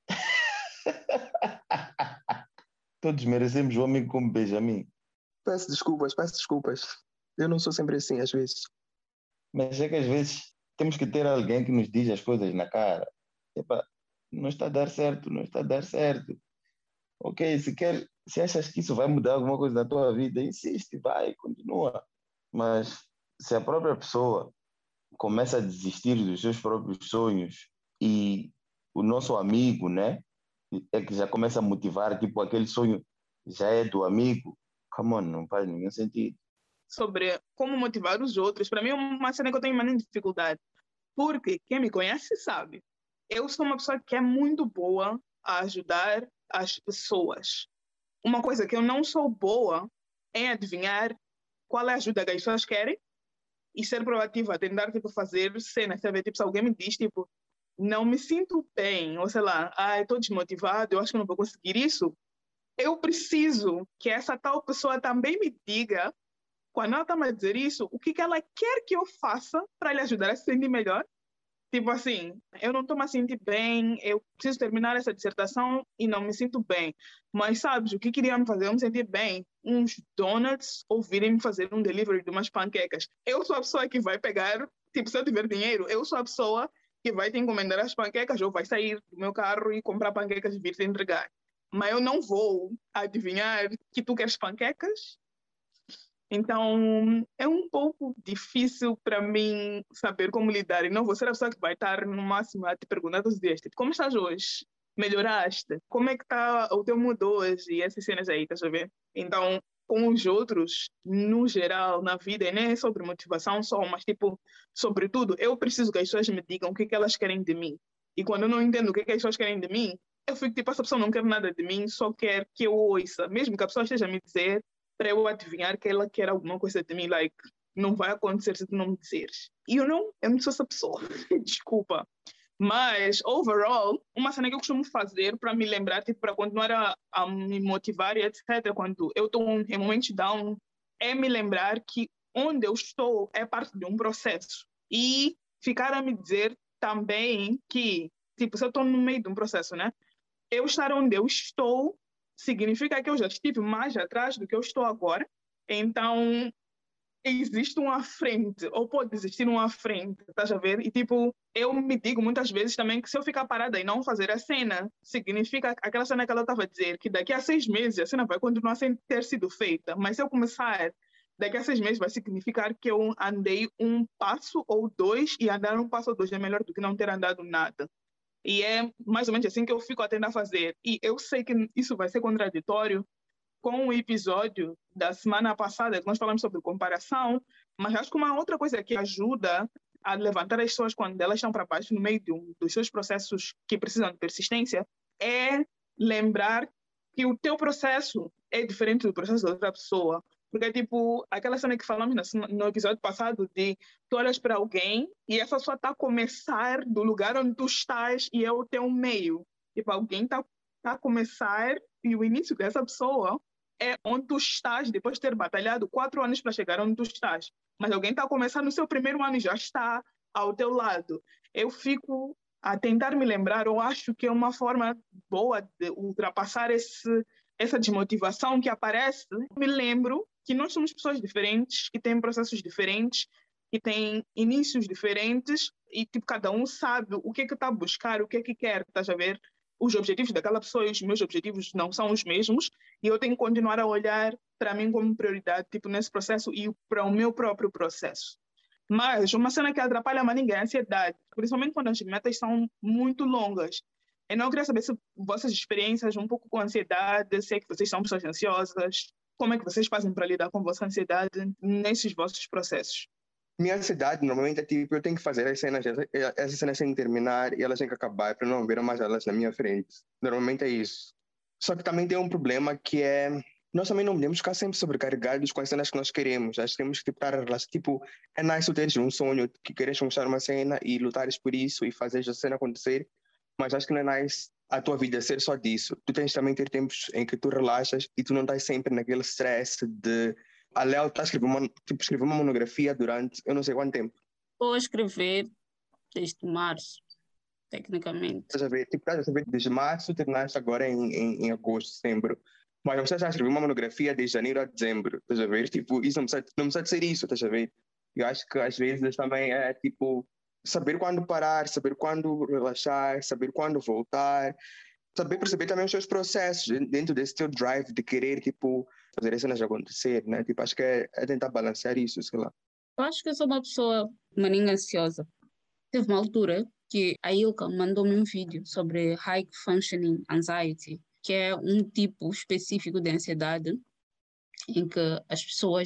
Todos merecemos um amigo como Benjamin. Peço desculpas. Eu não sou sempre assim, às vezes. Mas é que às vezes temos que ter alguém que nos diz as coisas na cara. Epá, não está a dar certo, não está a dar certo. Ok, se achas que isso vai mudar alguma coisa na tua vida, insiste, vai, continua. Mas se a própria pessoa começa a desistir dos seus próprios sonhos e o nosso amigo, né, é que já começa a motivar, tipo, aquele sonho já é do amigo, come on, não faz nenhum sentido. Sobre como motivar os outros, para mim é uma cena que eu tenho uma dificuldade. Porque quem me conhece sabe. Eu sou uma pessoa que é muito boa a ajudar as pessoas. Uma coisa que eu não sou boa é adivinhar qual é a ajuda que as pessoas querem e ser proativa, tentar tipo, fazer cenas, sabe? Tipo, se alguém me diz, tipo, não me sinto bem, ou sei lá, estou desmotivado, eu acho que não vou conseguir isso, eu preciso que essa tal pessoa também me diga, quando ela está me a dizer isso, o que ela quer que eu faça para lhe ajudar a se sentir melhor. Tipo assim, eu não estou me sentindo bem, eu preciso terminar essa dissertação e não me sinto bem. Mas sabes, o que queria me fazer eu me sentir bem? Uns donuts ou virem me fazer um delivery de umas panquecas. Eu sou a pessoa que vai pegar, tipo, se eu tiver dinheiro, eu sou a pessoa que vai te encomendar as panquecas ou vai sair do meu carro e comprar panquecas e vir te entregar. Mas eu não vou adivinhar que tu queres panquecas. Então, é um pouco difícil para mim saber como lidar. E não vou ser a pessoa que vai estar no máximo a te perguntar todos os dias, tipo, como estás hoje? Melhoraste? Como é que está o teu mood hoje? E essas cenas aí, estás a ver? Então, com os outros, no geral, na vida, e nem é sobre motivação só, mas, tipo, sobretudo, eu preciso que as pessoas me digam o que elas querem de mim. E quando eu não entendo o que as pessoas querem de mim, eu fico tipo, essa pessoa não quer nada de mim, só quer que eu ouça. Mesmo que a pessoa esteja a me dizer para eu adivinhar que ela quer alguma coisa de mim, like, não vai acontecer se tu não me disseres. E eu não sou essa pessoa, desculpa. Mas, overall, uma cena que eu costumo fazer para me lembrar, tipo, para continuar a me motivar e etc., quando eu estou em momentos down, é me lembrar que onde eu estou é parte de um processo. E ficar a me dizer também que, tipo, se eu estou no meio de um processo, né? Eu estar onde eu estou significa que eu já estive mais atrás do que eu estou agora. Então, existe um à frente, ou pode existir um à frente, estás a ver? E, tipo, eu me digo muitas vezes também que se eu ficar parada e não fazer a cena, significa aquela cena que ela estava a dizer, que daqui a 6 meses a cena vai continuar sem ter sido feita. Mas se eu começar daqui a 6 meses, vai significar que eu andei um passo ou dois, e andar um passo ou dois é melhor do que não ter andado nada. E é mais ou menos assim que eu fico a tentar fazer. E eu sei que isso vai ser contraditório com o episódio da semana passada, que nós falamos sobre comparação, mas acho que uma outra coisa que ajuda a levantar as pessoas quando elas estão para baixo no meio dos seus processos que precisam de persistência é lembrar que o teu processo é diferente do processo da outra pessoa. Porque, tipo, aquela cena que falamos no episódio passado de tu olhas para alguém e essa pessoa está a começar do lugar onde tu estás e é o teu meio. Tipo, alguém está está a começar e o início dessa pessoa é onde tu estás, depois de ter batalhado 4 anos para chegar onde tu estás. Mas alguém está a começar no seu primeiro ano e já está ao teu lado. Eu fico a tentar me lembrar, eu acho que é uma forma boa de ultrapassar essa desmotivação que aparece. Me lembro que nós somos pessoas diferentes, que têm processos diferentes, que têm inícios diferentes e tipo, cada um sabe o que está a buscar, o que quer, estás a ver? Os objetivos daquela pessoa e os meus objetivos não são os mesmos e eu tenho que continuar a olhar para mim como prioridade, tipo, nesse processo e para o meu próprio processo. Mas uma cena que atrapalha mais ninguém é a ansiedade, principalmente quando as metas são muito longas. Eu não queria saber se vossas experiências um pouco com ansiedade, se é que vocês são pessoas ansiosas, como é que vocês fazem para lidar com a vossa ansiedade nesses vossos processos? Minha ansiedade normalmente é tipo, eu tenho que fazer essas cenas têm que terminar e elas têm que acabar para não ver mais elas na minha frente. Normalmente é isso. Só que também tem um problema que é, nós também não podemos ficar sempre sobrecarregados com as cenas que nós queremos. Acho que temos que estar, tipo, é nice tu teres um sonho, que queres conquistar uma cena e lutares por isso e fazeres a cena acontecer, mas acho que não é nice a tua vida ser só disso. Tu tens também ter tempos em que tu relaxas e tu não estás sempre naquele stress de... A Léo está a escrever uma monografia durante eu não sei quanto tempo. Estou a escrever desde março, tecnicamente. Estás a ver? Tipo, estás a saber, desde março terminaste agora em agosto, setembro. Mas não precisas escrever uma monografia de janeiro a dezembro, estás a ver? Tipo, isso não precisa de ser isso, estás a ver? Eu acho que às vezes também é tipo saber quando parar, saber quando relaxar, saber quando voltar, saber perceber também os seus processos dentro desse teu drive de querer, tipo, fazer as cenas acontecer, né? Tipo, acho que é tentar balancear isso, sei lá. Eu acho que eu sou uma pessoa maninha ansiosa. Teve uma altura que a Ilka mandou-me um vídeo sobre High Functioning Anxiety, que é um tipo específico de ansiedade em que as pessoas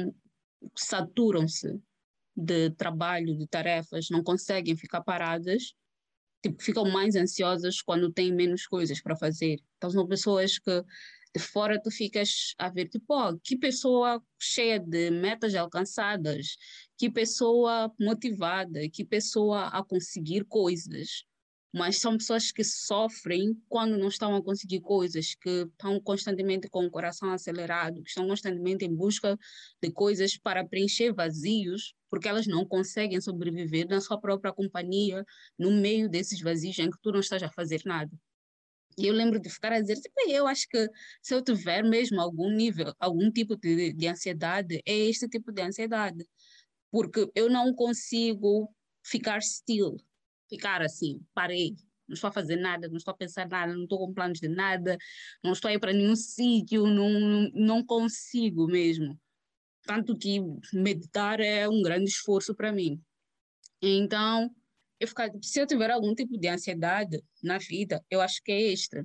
saturam-se de trabalho, de tarefas, não conseguem ficar paradas, tipo, ficam mais ansiosas quando têm menos coisas para fazer. Então são pessoas que de fora tu ficas a ver, tipo, oh, que pessoa cheia de metas alcançadas, que pessoa motivada, que pessoa a conseguir coisas. Mas são pessoas que sofrem quando não estão a conseguir coisas, que estão constantemente com o coração acelerado, que estão constantemente em busca de coisas para preencher vazios, porque elas não conseguem sobreviver na sua própria companhia, no meio desses vazios em que tu não estás a fazer nada. E eu lembro de ficar a dizer, tipo, eu acho que se eu tiver mesmo algum nível, algum tipo de ansiedade, é este tipo de ansiedade. Porque eu não consigo ficar still, ficar assim, parei, não estou a fazer nada, não estou a pensar nada, não estou com planos de nada, não estou a ir para nenhum sítio, não consigo mesmo. Tanto que meditar é um grande esforço para mim. Então, se eu tiver algum tipo de ansiedade na vida, eu acho que é esta.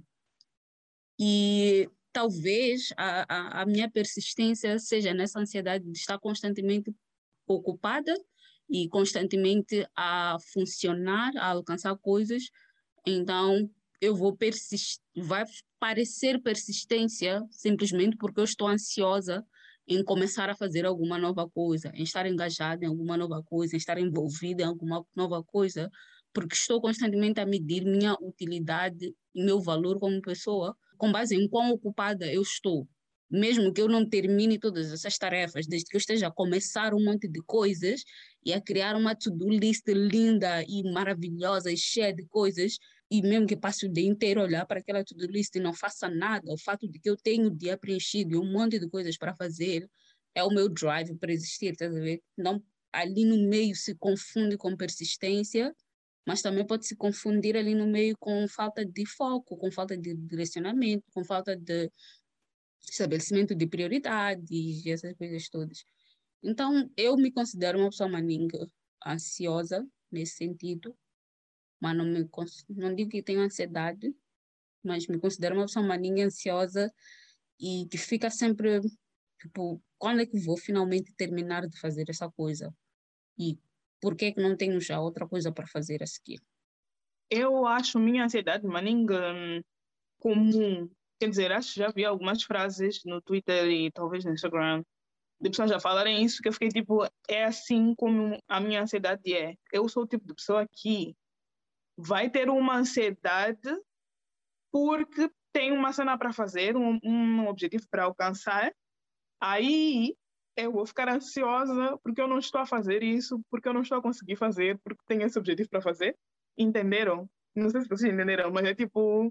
E talvez a minha persistência seja nessa ansiedade de estar constantemente ocupada e constantemente a funcionar, a alcançar coisas. Então, eu vou persistir, vai parecer persistência simplesmente porque eu estou ansiosa em começar a fazer alguma nova coisa, em estar engajada em alguma nova coisa, em estar envolvida em alguma nova coisa, porque estou constantemente a medir minha utilidade e meu valor como pessoa com base em quão ocupada eu estou. Mesmo que eu não termine todas essas tarefas, desde que eu esteja a começar um monte de coisas e a criar uma to-do list linda e maravilhosa e cheia de coisas, e mesmo que passe o dia inteiro a olhar para aquela to-do list e não faça nada, o fato de que eu tenho o dia preenchido e um monte de coisas para fazer é o meu drive para existir, tá a ver? Não, ali no meio se confunde com persistência, mas também pode se confundir ali no meio com falta de foco, com falta de direcionamento, com falta de estabelecimento de prioridades e essas coisas todas. Então, eu me considero uma pessoa maninga ansiosa nesse sentido, mas não digo que tenho ansiedade, mas me considero uma pessoa maninha ansiosa e que fica sempre, tipo, quando é que vou finalmente terminar de fazer essa coisa? E por que é que não tenho já outra coisa para fazer a seguir? Eu acho minha ansiedade maninga comum. Quer dizer, acho que já vi algumas frases no Twitter e talvez no Instagram de pessoas já falarem isso, que eu fiquei tipo, é assim como a minha ansiedade é. Eu sou o tipo de pessoa que vai ter uma ansiedade porque tenho uma cena para fazer, um objetivo para alcançar, aí eu vou ficar ansiosa porque eu não estou a fazer isso, porque eu não estou a conseguir fazer, porque tenho esse objetivo para fazer. Entenderam? Não sei se vocês entenderam, mas é tipo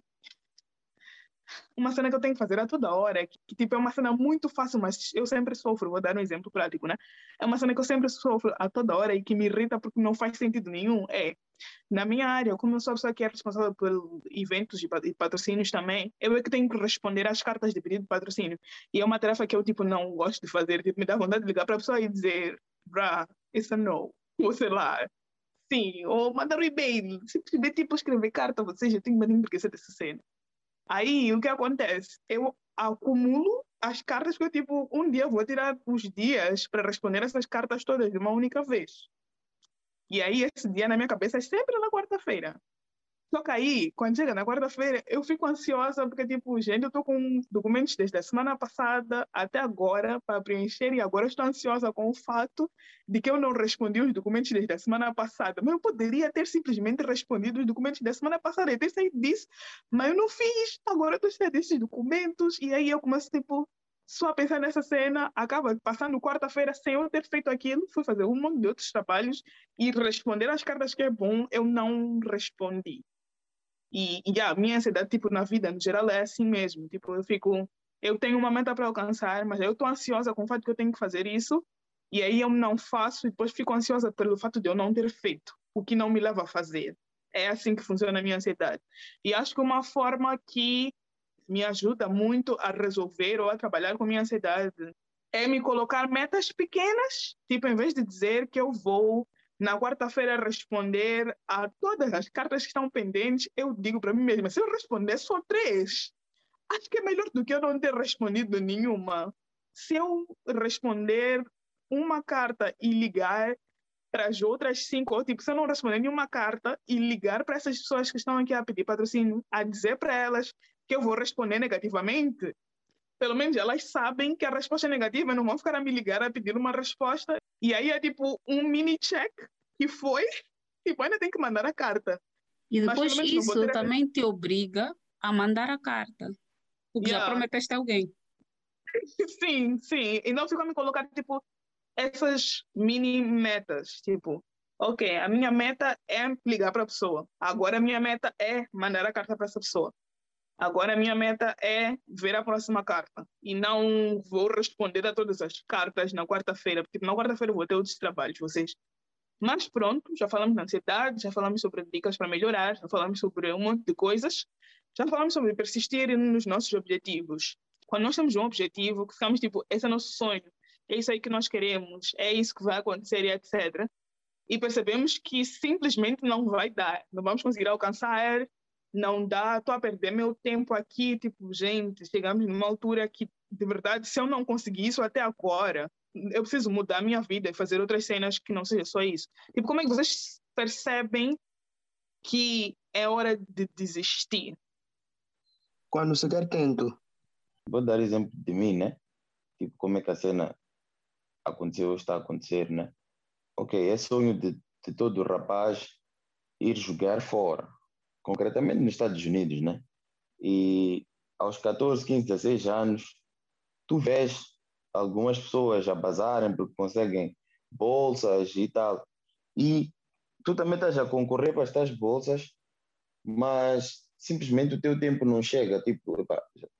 uma cena que eu tenho que fazer a toda hora, tipo, é uma cena muito fácil, mas eu sempre sofro, vou dar um exemplo prático, né? É uma cena que eu sempre sofro a toda hora e que me irrita porque não faz sentido nenhum. Na minha área, como eu sou a pessoa que é responsável por eventos e patrocínios também, eu é que tenho que responder às cartas de pedido de patrocínio. E é uma tarefa que eu, tipo, não gosto de fazer, tipo, me dá vontade de ligar para a pessoa e dizer, brá, isso é não, ou sei lá, sim, ou mandar um e-mail, simplesmente, tipo, escrever carta, vocês, eu tenho medo de enriquecer dessa cena. Aí, o que acontece? Eu acumulo as cartas que eu, tipo, um dia vou tirar os dias para responder essas cartas todas de uma única vez. E aí, esse dia na minha cabeça é sempre na quarta-feira. Só que aí, quando chega na quarta-feira, eu fico ansiosa porque, tipo, gente, eu tô com documentos desde a semana passada até agora para preencher e agora eu estou ansiosa com o fato de que eu não respondi os documentos desde a semana passada. Mas eu poderia ter simplesmente respondido os documentos da semana passada e ter saído disso, mas eu não fiz. Agora eu estou cheia desses documentos e aí eu começo, tipo, só a pensar nessa cena, acaba passando quarta-feira sem eu ter feito aquilo, fui fazer um monte de outros trabalhos e responder as cartas que é bom, eu não respondi. E a minha ansiedade, tipo, na vida, no geral, é assim mesmo. Tipo, eu tenho uma meta para alcançar, mas eu estou ansiosa com o fato que eu tenho que fazer isso, e aí eu não faço, e depois fico ansiosa pelo fato de eu não ter feito, o que não me leva a fazer. É assim que funciona a minha ansiedade. E acho que uma forma que me ajuda muito a resolver ou a trabalhar com a minha ansiedade é me colocar metas pequenas, tipo, em vez de dizer que eu vou na quarta-feira responder a todas as cartas que estão pendentes, eu digo para mim mesma, se eu responder só 3, acho que é melhor do que eu não ter respondido nenhuma. Se eu responder uma carta e ligar para as outras 5, ou tipo, se eu não responder nenhuma carta e ligar para essas pessoas que estão aqui a pedir patrocínio, a dizer para elas que eu vou responder negativamente, pelo menos elas sabem que a resposta é negativa, não vão ficar a me ligar a pedir uma resposta. E aí é tipo um mini check que foi, tipo, ainda tem que mandar a carta. E Mas pelo depois menos não vou isso ter. também te obriga a mandar a carta, porque já Yeah. prometeste a alguém. Sim, sim. E não fico a me colocar, tipo, essas mini metas. Tipo, ok, a minha meta é ligar para a pessoa. Agora a minha meta é mandar a carta para essa pessoa. Agora a minha meta é ver a próxima carta. E não vou responder a todas as cartas na quarta-feira, porque na quarta-feira eu vou ter outros trabalhos, vocês. Mas pronto, já falamos de ansiedade, já falamos sobre dicas para melhorar, já falamos sobre um monte de coisas, já falamos sobre persistir nos nossos objetivos. Quando nós temos um objetivo, que ficamos tipo, esse é nosso sonho, é isso aí que nós queremos, é isso que vai acontecer e etc. E percebemos que simplesmente não vai dar, não vamos conseguir alcançar, não dá, estou a perder meu tempo aqui, tipo, gente, chegamos numa altura que, de verdade, se eu não conseguir isso até agora, eu preciso mudar a minha vida e fazer outras cenas que não seja só isso. Tipo, como é que vocês percebem que é hora de desistir? Quando se quer tento. Vou dar exemplo de mim, né? Tipo, como é que a cena aconteceu ou está a acontecer, né? Ok, é sonho de todo rapaz ir jogar fora, concretamente nos Estados Unidos, né? E aos 14, 15, 16 anos, tu vês algumas pessoas a bazarem porque conseguem bolsas e tal. E tu também estás a concorrer para estas bolsas, mas simplesmente o teu tempo não chega. Tipo, epá,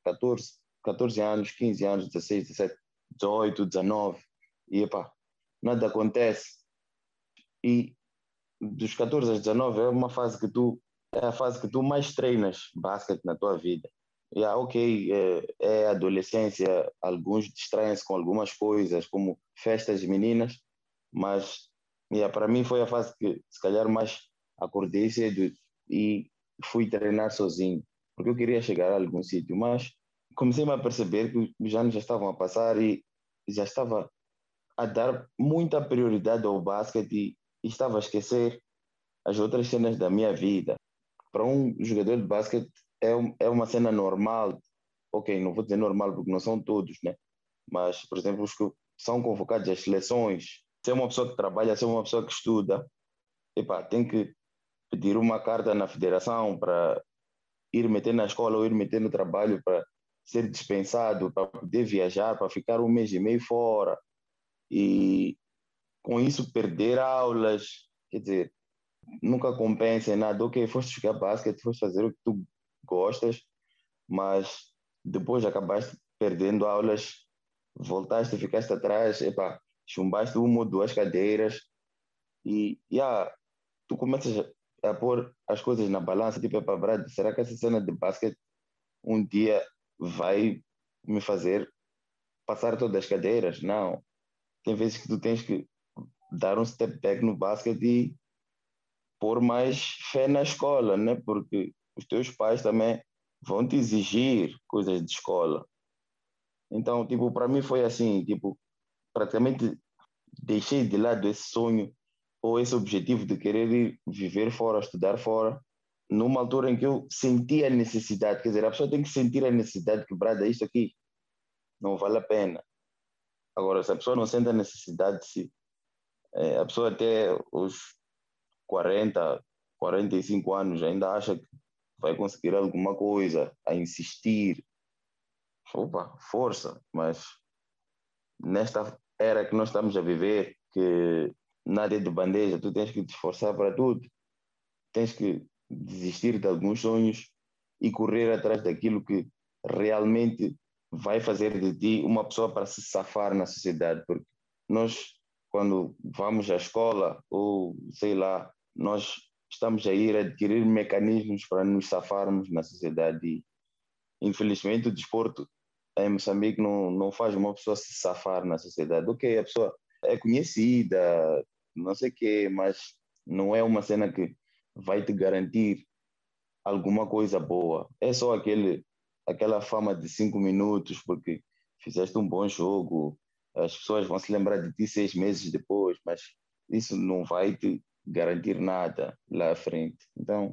14 anos, 15 anos, 16, 17, 18, 19, e epá, nada acontece. E dos 14 aos 19 é uma fase que é a fase que tu mais treinas basquete na tua vida. Ok, é adolescência, alguns distraem-se com algumas coisas, como festas de meninas, mas para mim foi a fase que se calhar mais acordei cedo e fui treinar sozinho, porque eu queria chegar a algum sítio, mas comecei-me a perceber que os anos já estavam a passar e já estava a dar muita prioridade ao basquete e estava a esquecer as outras cenas da minha vida. Para um jogador de basquete é uma cena normal, ok, não vou dizer normal porque não são todos, né? Mas, por exemplo, os que são convocados às seleções, ser uma pessoa que trabalha, ser uma pessoa que estuda, tem que pedir uma carta na federação para ir meter na escola ou ir meter no trabalho para ser dispensado, para poder viajar, para ficar um mês e meio fora e com isso perder aulas, quer dizer, nunca compensa em nada. Ok, foste jogar basquete, foste fazer o que tu gostas, mas depois acabaste perdendo aulas, voltaste, ficaste atrás, epá, chumbaste uma ou duas cadeiras e tu começas a pôr as coisas na balança, tipo, epá, Brad, será que essa cena de basquete um dia vai me fazer passar todas as cadeiras? Não. Tem vezes que tu tens que dar um step back no basquete e pôr mais fé na escola, né? Porque os teus pais também vão te exigir coisas de escola. Então, tipo, para mim foi assim, tipo, praticamente deixei de lado esse sonho ou esse objetivo de querer ir viver fora, estudar fora, numa altura em que eu sentia a necessidade, quer dizer, a pessoa tem que sentir a necessidade quebrada, isto aqui não vale a pena. Agora, se a pessoa não sente a necessidade, se a pessoa até os 40, 45 anos ainda acha que vai conseguir alguma coisa, a insistir, opa, força, mas nesta era que nós estamos a viver, que nada é de bandeja, tu tens que te esforçar para tudo, tens que desistir de alguns sonhos e correr atrás daquilo que realmente vai fazer de ti uma pessoa para se safar na sociedade, porque nós, quando vamos à escola, ou sei lá, nós estamos a ir adquirir mecanismos para nos safarmos na sociedade e, infelizmente, o desporto em Moçambique não faz uma pessoa se safar na sociedade. Ok, a pessoa é conhecida, não sei o quê, mas não é uma cena que vai te garantir alguma coisa boa. É só aquela fama de 5 minutos porque fizeste um bom jogo, as pessoas vão se lembrar de ti 6 meses depois, mas isso não vai te garantir nada lá à frente. Então,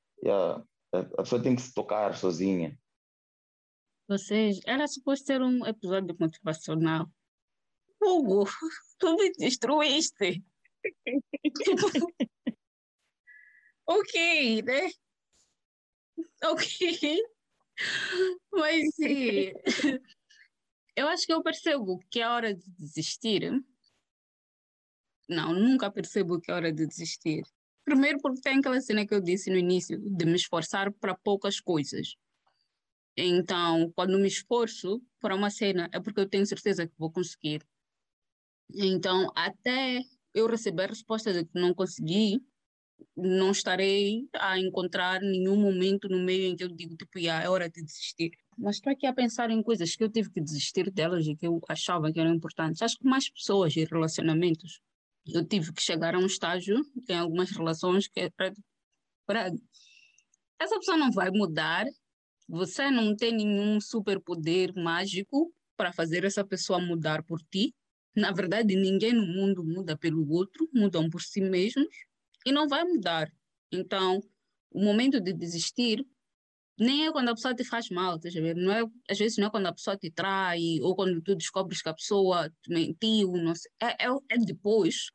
a pessoa tem que se tocar sozinha. Vocês, era suposto ter um episódio motivacional. Hugo, tu me destruíste. Ok, né? Ok. Mas sim, eu acho que eu percebo que é hora de desistir. Não, nunca percebo que é hora de desistir. Primeiro porque tem aquela cena que eu disse no início, de me esforçar para poucas coisas. Então, quando me esforço para uma cena, é porque eu tenho certeza que vou conseguir. Então, até eu receber a resposta de que não consegui, não estarei a encontrar nenhum momento no meio em que eu digo, tipo, é hora de desistir. Mas estou aqui a pensar em coisas que eu tive que desistir delas e que eu achava que eram importantes. Acho que mais pessoas e relacionamentos. Eu tive que chegar a um estágio em algumas relações que é para essa pessoa não vai mudar, você não tem nenhum superpoder mágico para fazer essa pessoa mudar por ti. Na verdade, ninguém no mundo muda pelo outro, mudam por si mesmos e não vai mudar. Então, o momento de desistir nem é quando a pessoa te faz mal, tá vendo? Não é, às vezes não é quando a pessoa te trai ou quando tu descobres que a pessoa te mentiu, não sei. É depois.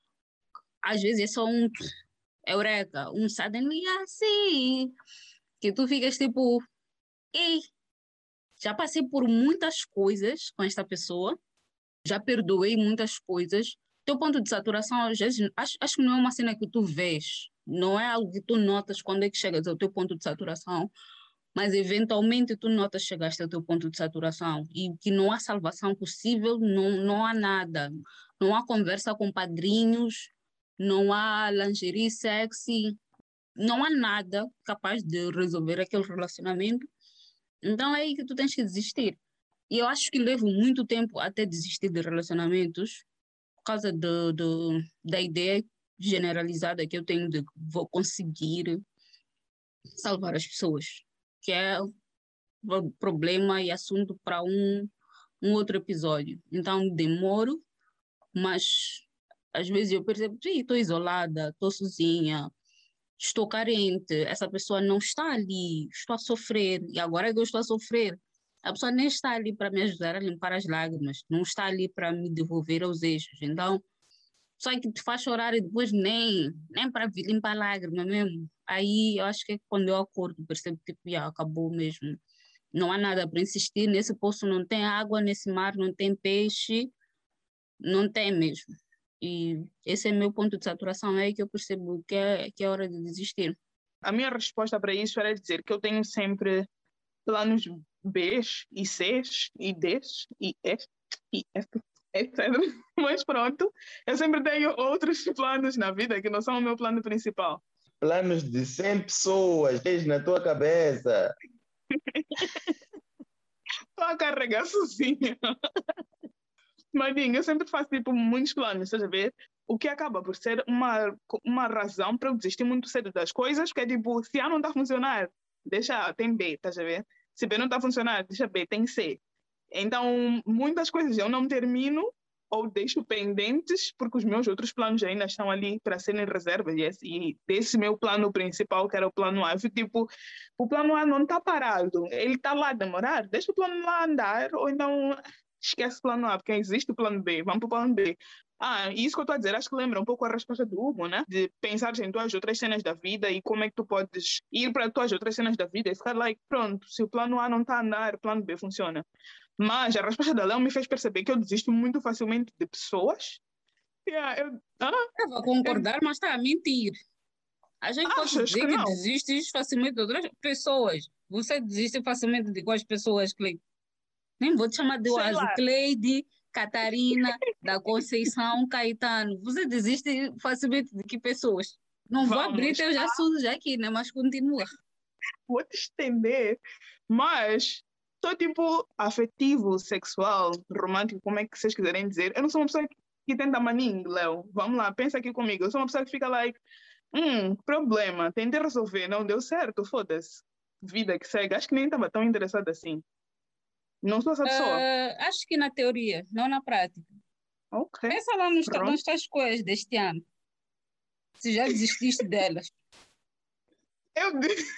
Às vezes é só um eureka, um suddenly assim, que tu ficas tipo, ei, já passei por muitas coisas com esta pessoa, já perdoei muitas coisas. Teu ponto de saturação, às vezes, acho que não é uma cena que tu vês, não é algo que tu notas quando é que chegas ao teu ponto de saturação, mas eventualmente tu notas que chegaste ao teu ponto de saturação e que não há salvação possível, não há nada. Não há conversa com padrinhos, não há lingerie sexy, não há nada capaz de resolver aquele relacionamento. Então é aí que tu tens que desistir. E eu acho que levo muito tempo até desistir de relacionamentos por causa da ideia generalizada que eu tenho de que vou conseguir salvar as pessoas, que é problema e assunto para um outro episódio. Então demoro, mas às vezes eu percebo que estou isolada, estou sozinha, estou carente, essa pessoa não está ali, estou a sofrer, e agora que eu estou a sofrer, a pessoa nem está ali para me ajudar a limpar as lágrimas, não está ali para me devolver aos eixos. Então, só que te faz chorar e depois nem para limpar a lágrima mesmo. Aí eu acho que é quando eu acordo, percebo que tipo, já acabou mesmo. Não há nada para insistir. Nesse poço não tem água, nesse mar não tem peixe, não tem mesmo. E esse é meu ponto de saturação, é aí que eu percebo que é hora de desistir. A minha resposta para isso era dizer que eu tenho sempre planos B e C e D e F, etc. Mas pronto, eu sempre tenho outros planos na vida que não são o meu plano principal. Planos de 100 pessoas, tens na tua cabeça. Estou a carregar sozinha. Mas, bem, eu sempre faço tipo, muitos planos, estás a ver? O que acaba por ser uma razão para eu desistir muito cedo das coisas, que é tipo, se A não está a funcionar, deixa A, tem B, estás a ver? Se B não está a funcionar, deixa B, tem C. Então, muitas coisas eu não termino ou deixo pendentes, porque os meus outros planos ainda estão ali para serem reservas. E desse meu plano principal, que era o plano A, eu fico tipo, o plano A não está parado, ele está lá a demorar, deixa o plano lá andar, ou então esquece o plano A, porque existe o plano B, vamos para o plano B. Isso que eu estou a dizer, acho que lembra um pouco a resposta do Hugo, né? De pensar em tuas outras cenas da vida e como é que tu podes ir para as tuas outras cenas da vida e ficar like, pronto, se o plano A não está a andar, o plano B funciona. Mas a resposta da Léo me fez perceber que eu desisto muito facilmente de pessoas. Eu vou concordar, mas está a mentir. A gente pode Achas dizer que que não? desistes facilmente de outras pessoas. Você desiste facilmente de quais pessoas, Cleide? Nem vou te chamar de Sei Oasis. lá. Cleide, Catarina, da Conceição, Caetano. Você desiste facilmente de que pessoas? Não vou abrir Vamos, teus assuntos aqui, né? Mas continua. vou te estender. Mas sou tipo afetivo, sexual, romântico, como é que vocês quiserem dizer. Eu não sou uma pessoa que tenta maninho, Léo. Vamos lá, pensa aqui comigo. Eu sou uma pessoa que fica like, problema, tentei resolver, não deu certo, foda-se. Vida que segue. Acho que nem estava tão interessada assim. Não sou essa pessoa. Acho que na teoria, não na prática. Ok, Pensa lá nas pronto. tuas coisas deste ano. Se já desististe delas. Eu disse.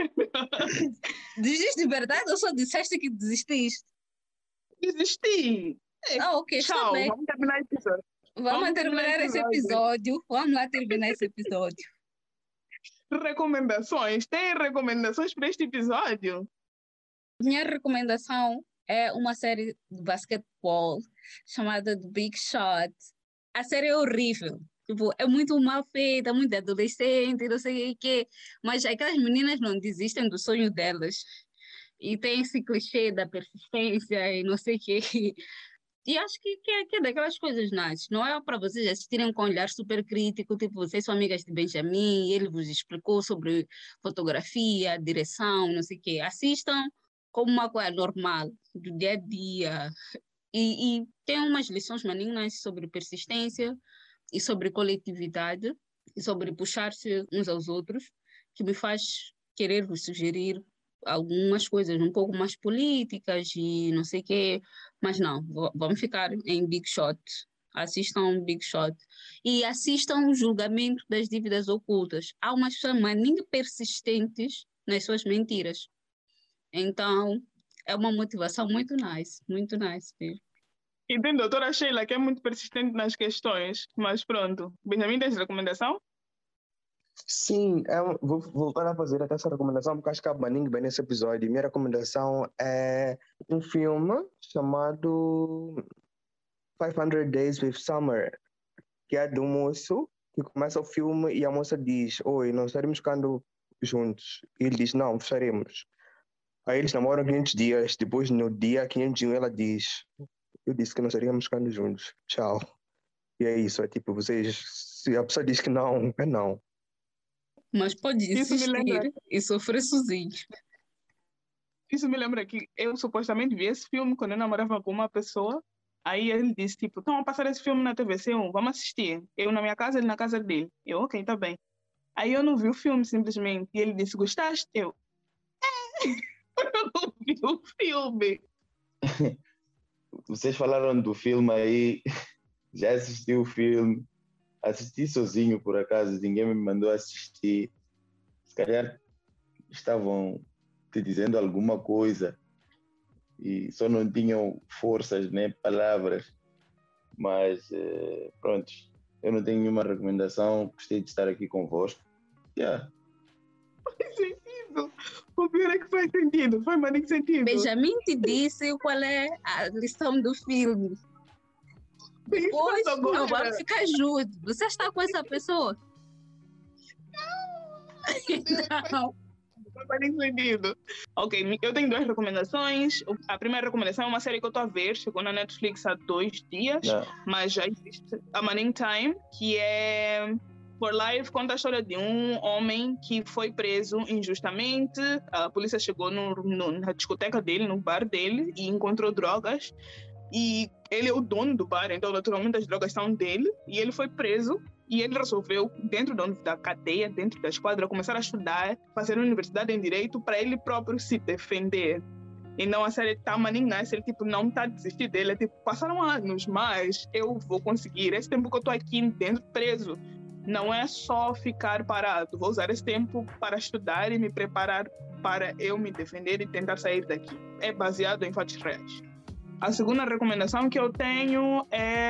Desististe de verdade ou só disseste que desististe? Desisti. Ok, está Tchau, bem. vamos terminar o episódio. Vamos terminar esse episódio. Vamos lá terminar esse episódio. Recomendações? Tem recomendações para este episódio? Minha recomendação é uma série de basquetebol chamada The Big Shot. A série é horrível. Tipo, é muito mal feita, muito adolescente, não sei o quê. Mas aquelas meninas não desistem do sonho delas. E tem esse clichê da persistência e não sei o quê. E acho que é daquelas coisas, Nath. Não é para vocês assistirem com um olhar super crítico, tipo, vocês são amigas de Benjamin, e ele vos explicou sobre fotografia, direção, não sei o quê. Assistam como uma coisa normal, do dia a dia. E tem umas lições maninhas sobre persistência e sobre coletividade e sobre puxar-se uns aos outros, que me faz querer vos sugerir algumas coisas um pouco mais políticas e não sei o quê, mas não, vamos ficar em Big Shot. Assistam Big Shot e assistam o julgamento das dívidas ocultas. Há umas pessoas maninho persistentes nas suas mentiras. Então, é uma motivação muito nice mesmo. E tem a doutora Sheila, que é muito persistente nas questões, mas pronto. Benjamin, tens recomendação? Sim, vou voltar a fazer até essa recomendação porque acho que cabe bem nesse episódio. Minha recomendação é um filme chamado 500 Days with Summer, que é de um moço que começa o filme e a moça diz: Oi, não estaremos ficando juntos. E ele diz: Não, estaremos. Aí eles namoram 500 dias, depois no dia 501 ela diz: Eu disse que não estaríamos ficando juntos, tchau. E é isso, é tipo, se a pessoa diz que não, é não. Mas pode Isso me lembra. insistir e sofrer sozinho. Isso me lembra que eu supostamente vi esse filme quando eu namorava com uma pessoa. Aí ele disse, tipo, estão a passar esse filme na TVC1, vamos assistir. Eu na minha casa, ele na casa dele. Eu, ok, tá bem. Aí eu não vi o filme, simplesmente. E ele disse, gostaste? Eu não vi o filme. Vocês falaram do filme aí, já assisti o filme, assisti sozinho por acaso, ninguém me mandou assistir. Se calhar estavam te dizendo alguma coisa e só não tinham forças nem palavras, mas pronto, eu não tenho nenhuma recomendação. Gostei de estar aqui convosco. Yeah. Faz sentido. O pior é que faz sentido. Faz muito sentido. Benjamin te disse qual é a lição do filme. Depois, não, vamos ficar juntos. Você está com essa pessoa? Não. Não faz nem sentido. Ok, eu tenho 2 recomendações. A primeira recomendação é uma série que eu estou a ver, chegou na Netflix há 2 dias, mas já existe. A Money Time, que é For Life, conta a história de um homem que foi preso injustamente. A polícia chegou na discoteca dele, no bar dele, e encontrou drogas. E ele é o dono do bar, então naturalmente as drogas são dele, e ele foi preso. E ele resolveu, dentro da cadeia, dentro da esquadra, começar a estudar, fazer universidade em Direito para ele próprio se defender. E não a série tá maninhaça, ele tipo, não tá a desistir dele, é tipo, passaram anos, mas eu vou conseguir. Esse tempo que eu tô aqui dentro, preso, não é só ficar parado. Vou usar esse tempo para estudar e me preparar para eu me defender e tentar sair daqui. É baseado em fatos reais. A segunda recomendação que eu tenho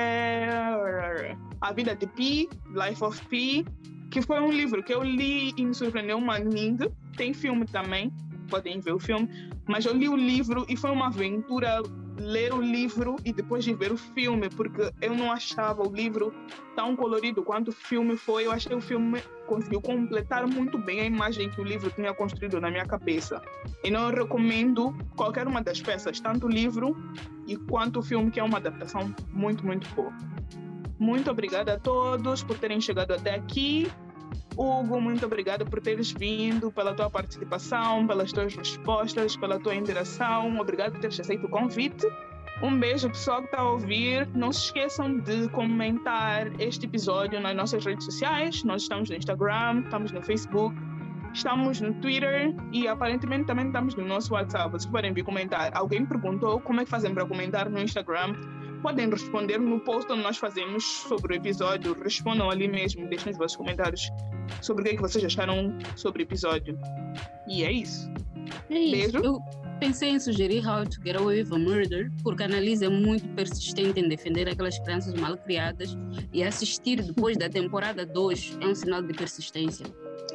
é A Vida de Pi, Life of Pi, que foi um livro que eu li e me surpreendeu maninho. Tem filme também, podem ver o filme, mas eu li o livro e foi uma aventura ler o livro e depois de ver o filme, porque eu não achava o livro tão colorido quanto o filme foi. Eu achei que o filme conseguiu completar muito bem a imagem que o livro tinha construído na minha cabeça. E não recomendo qualquer uma das peças, tanto o livro e quanto o filme, que é uma adaptação muito, muito boa. Muito obrigada a todos por terem chegado até aqui. Hugo, muito obrigada por teres vindo, pela tua participação, pelas tuas respostas, pela tua interação. Obrigado por teres aceito o convite. Um beijo, pessoal que está a ouvir. Não se esqueçam de comentar este episódio nas nossas redes sociais. Nós estamos no Instagram, estamos no Facebook, estamos no Twitter e aparentemente também estamos no nosso WhatsApp. Vocês podem vir comentar. Alguém perguntou como é que fazem para comentar no Instagram. Podem responder no post onde nós fazemos sobre o episódio. Respondam ali mesmo, deixem os vossos comentários sobre o que é que vocês acharam sobre o episódio. E é isso. É isso. Beijo. Eu pensei em sugerir How to Get Away with a Murder, porque a Annalise é muito persistente em defender aquelas crianças mal criadas, e assistir depois da temporada 2 é um sinal de persistência.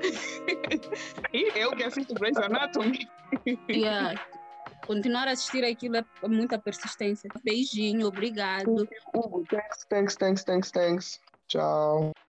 E eu que assisto Grey's Anatomy. Yeah. Continuar a assistir aquilo é muita persistência. Beijinho, obrigado. Thanks. Tchau.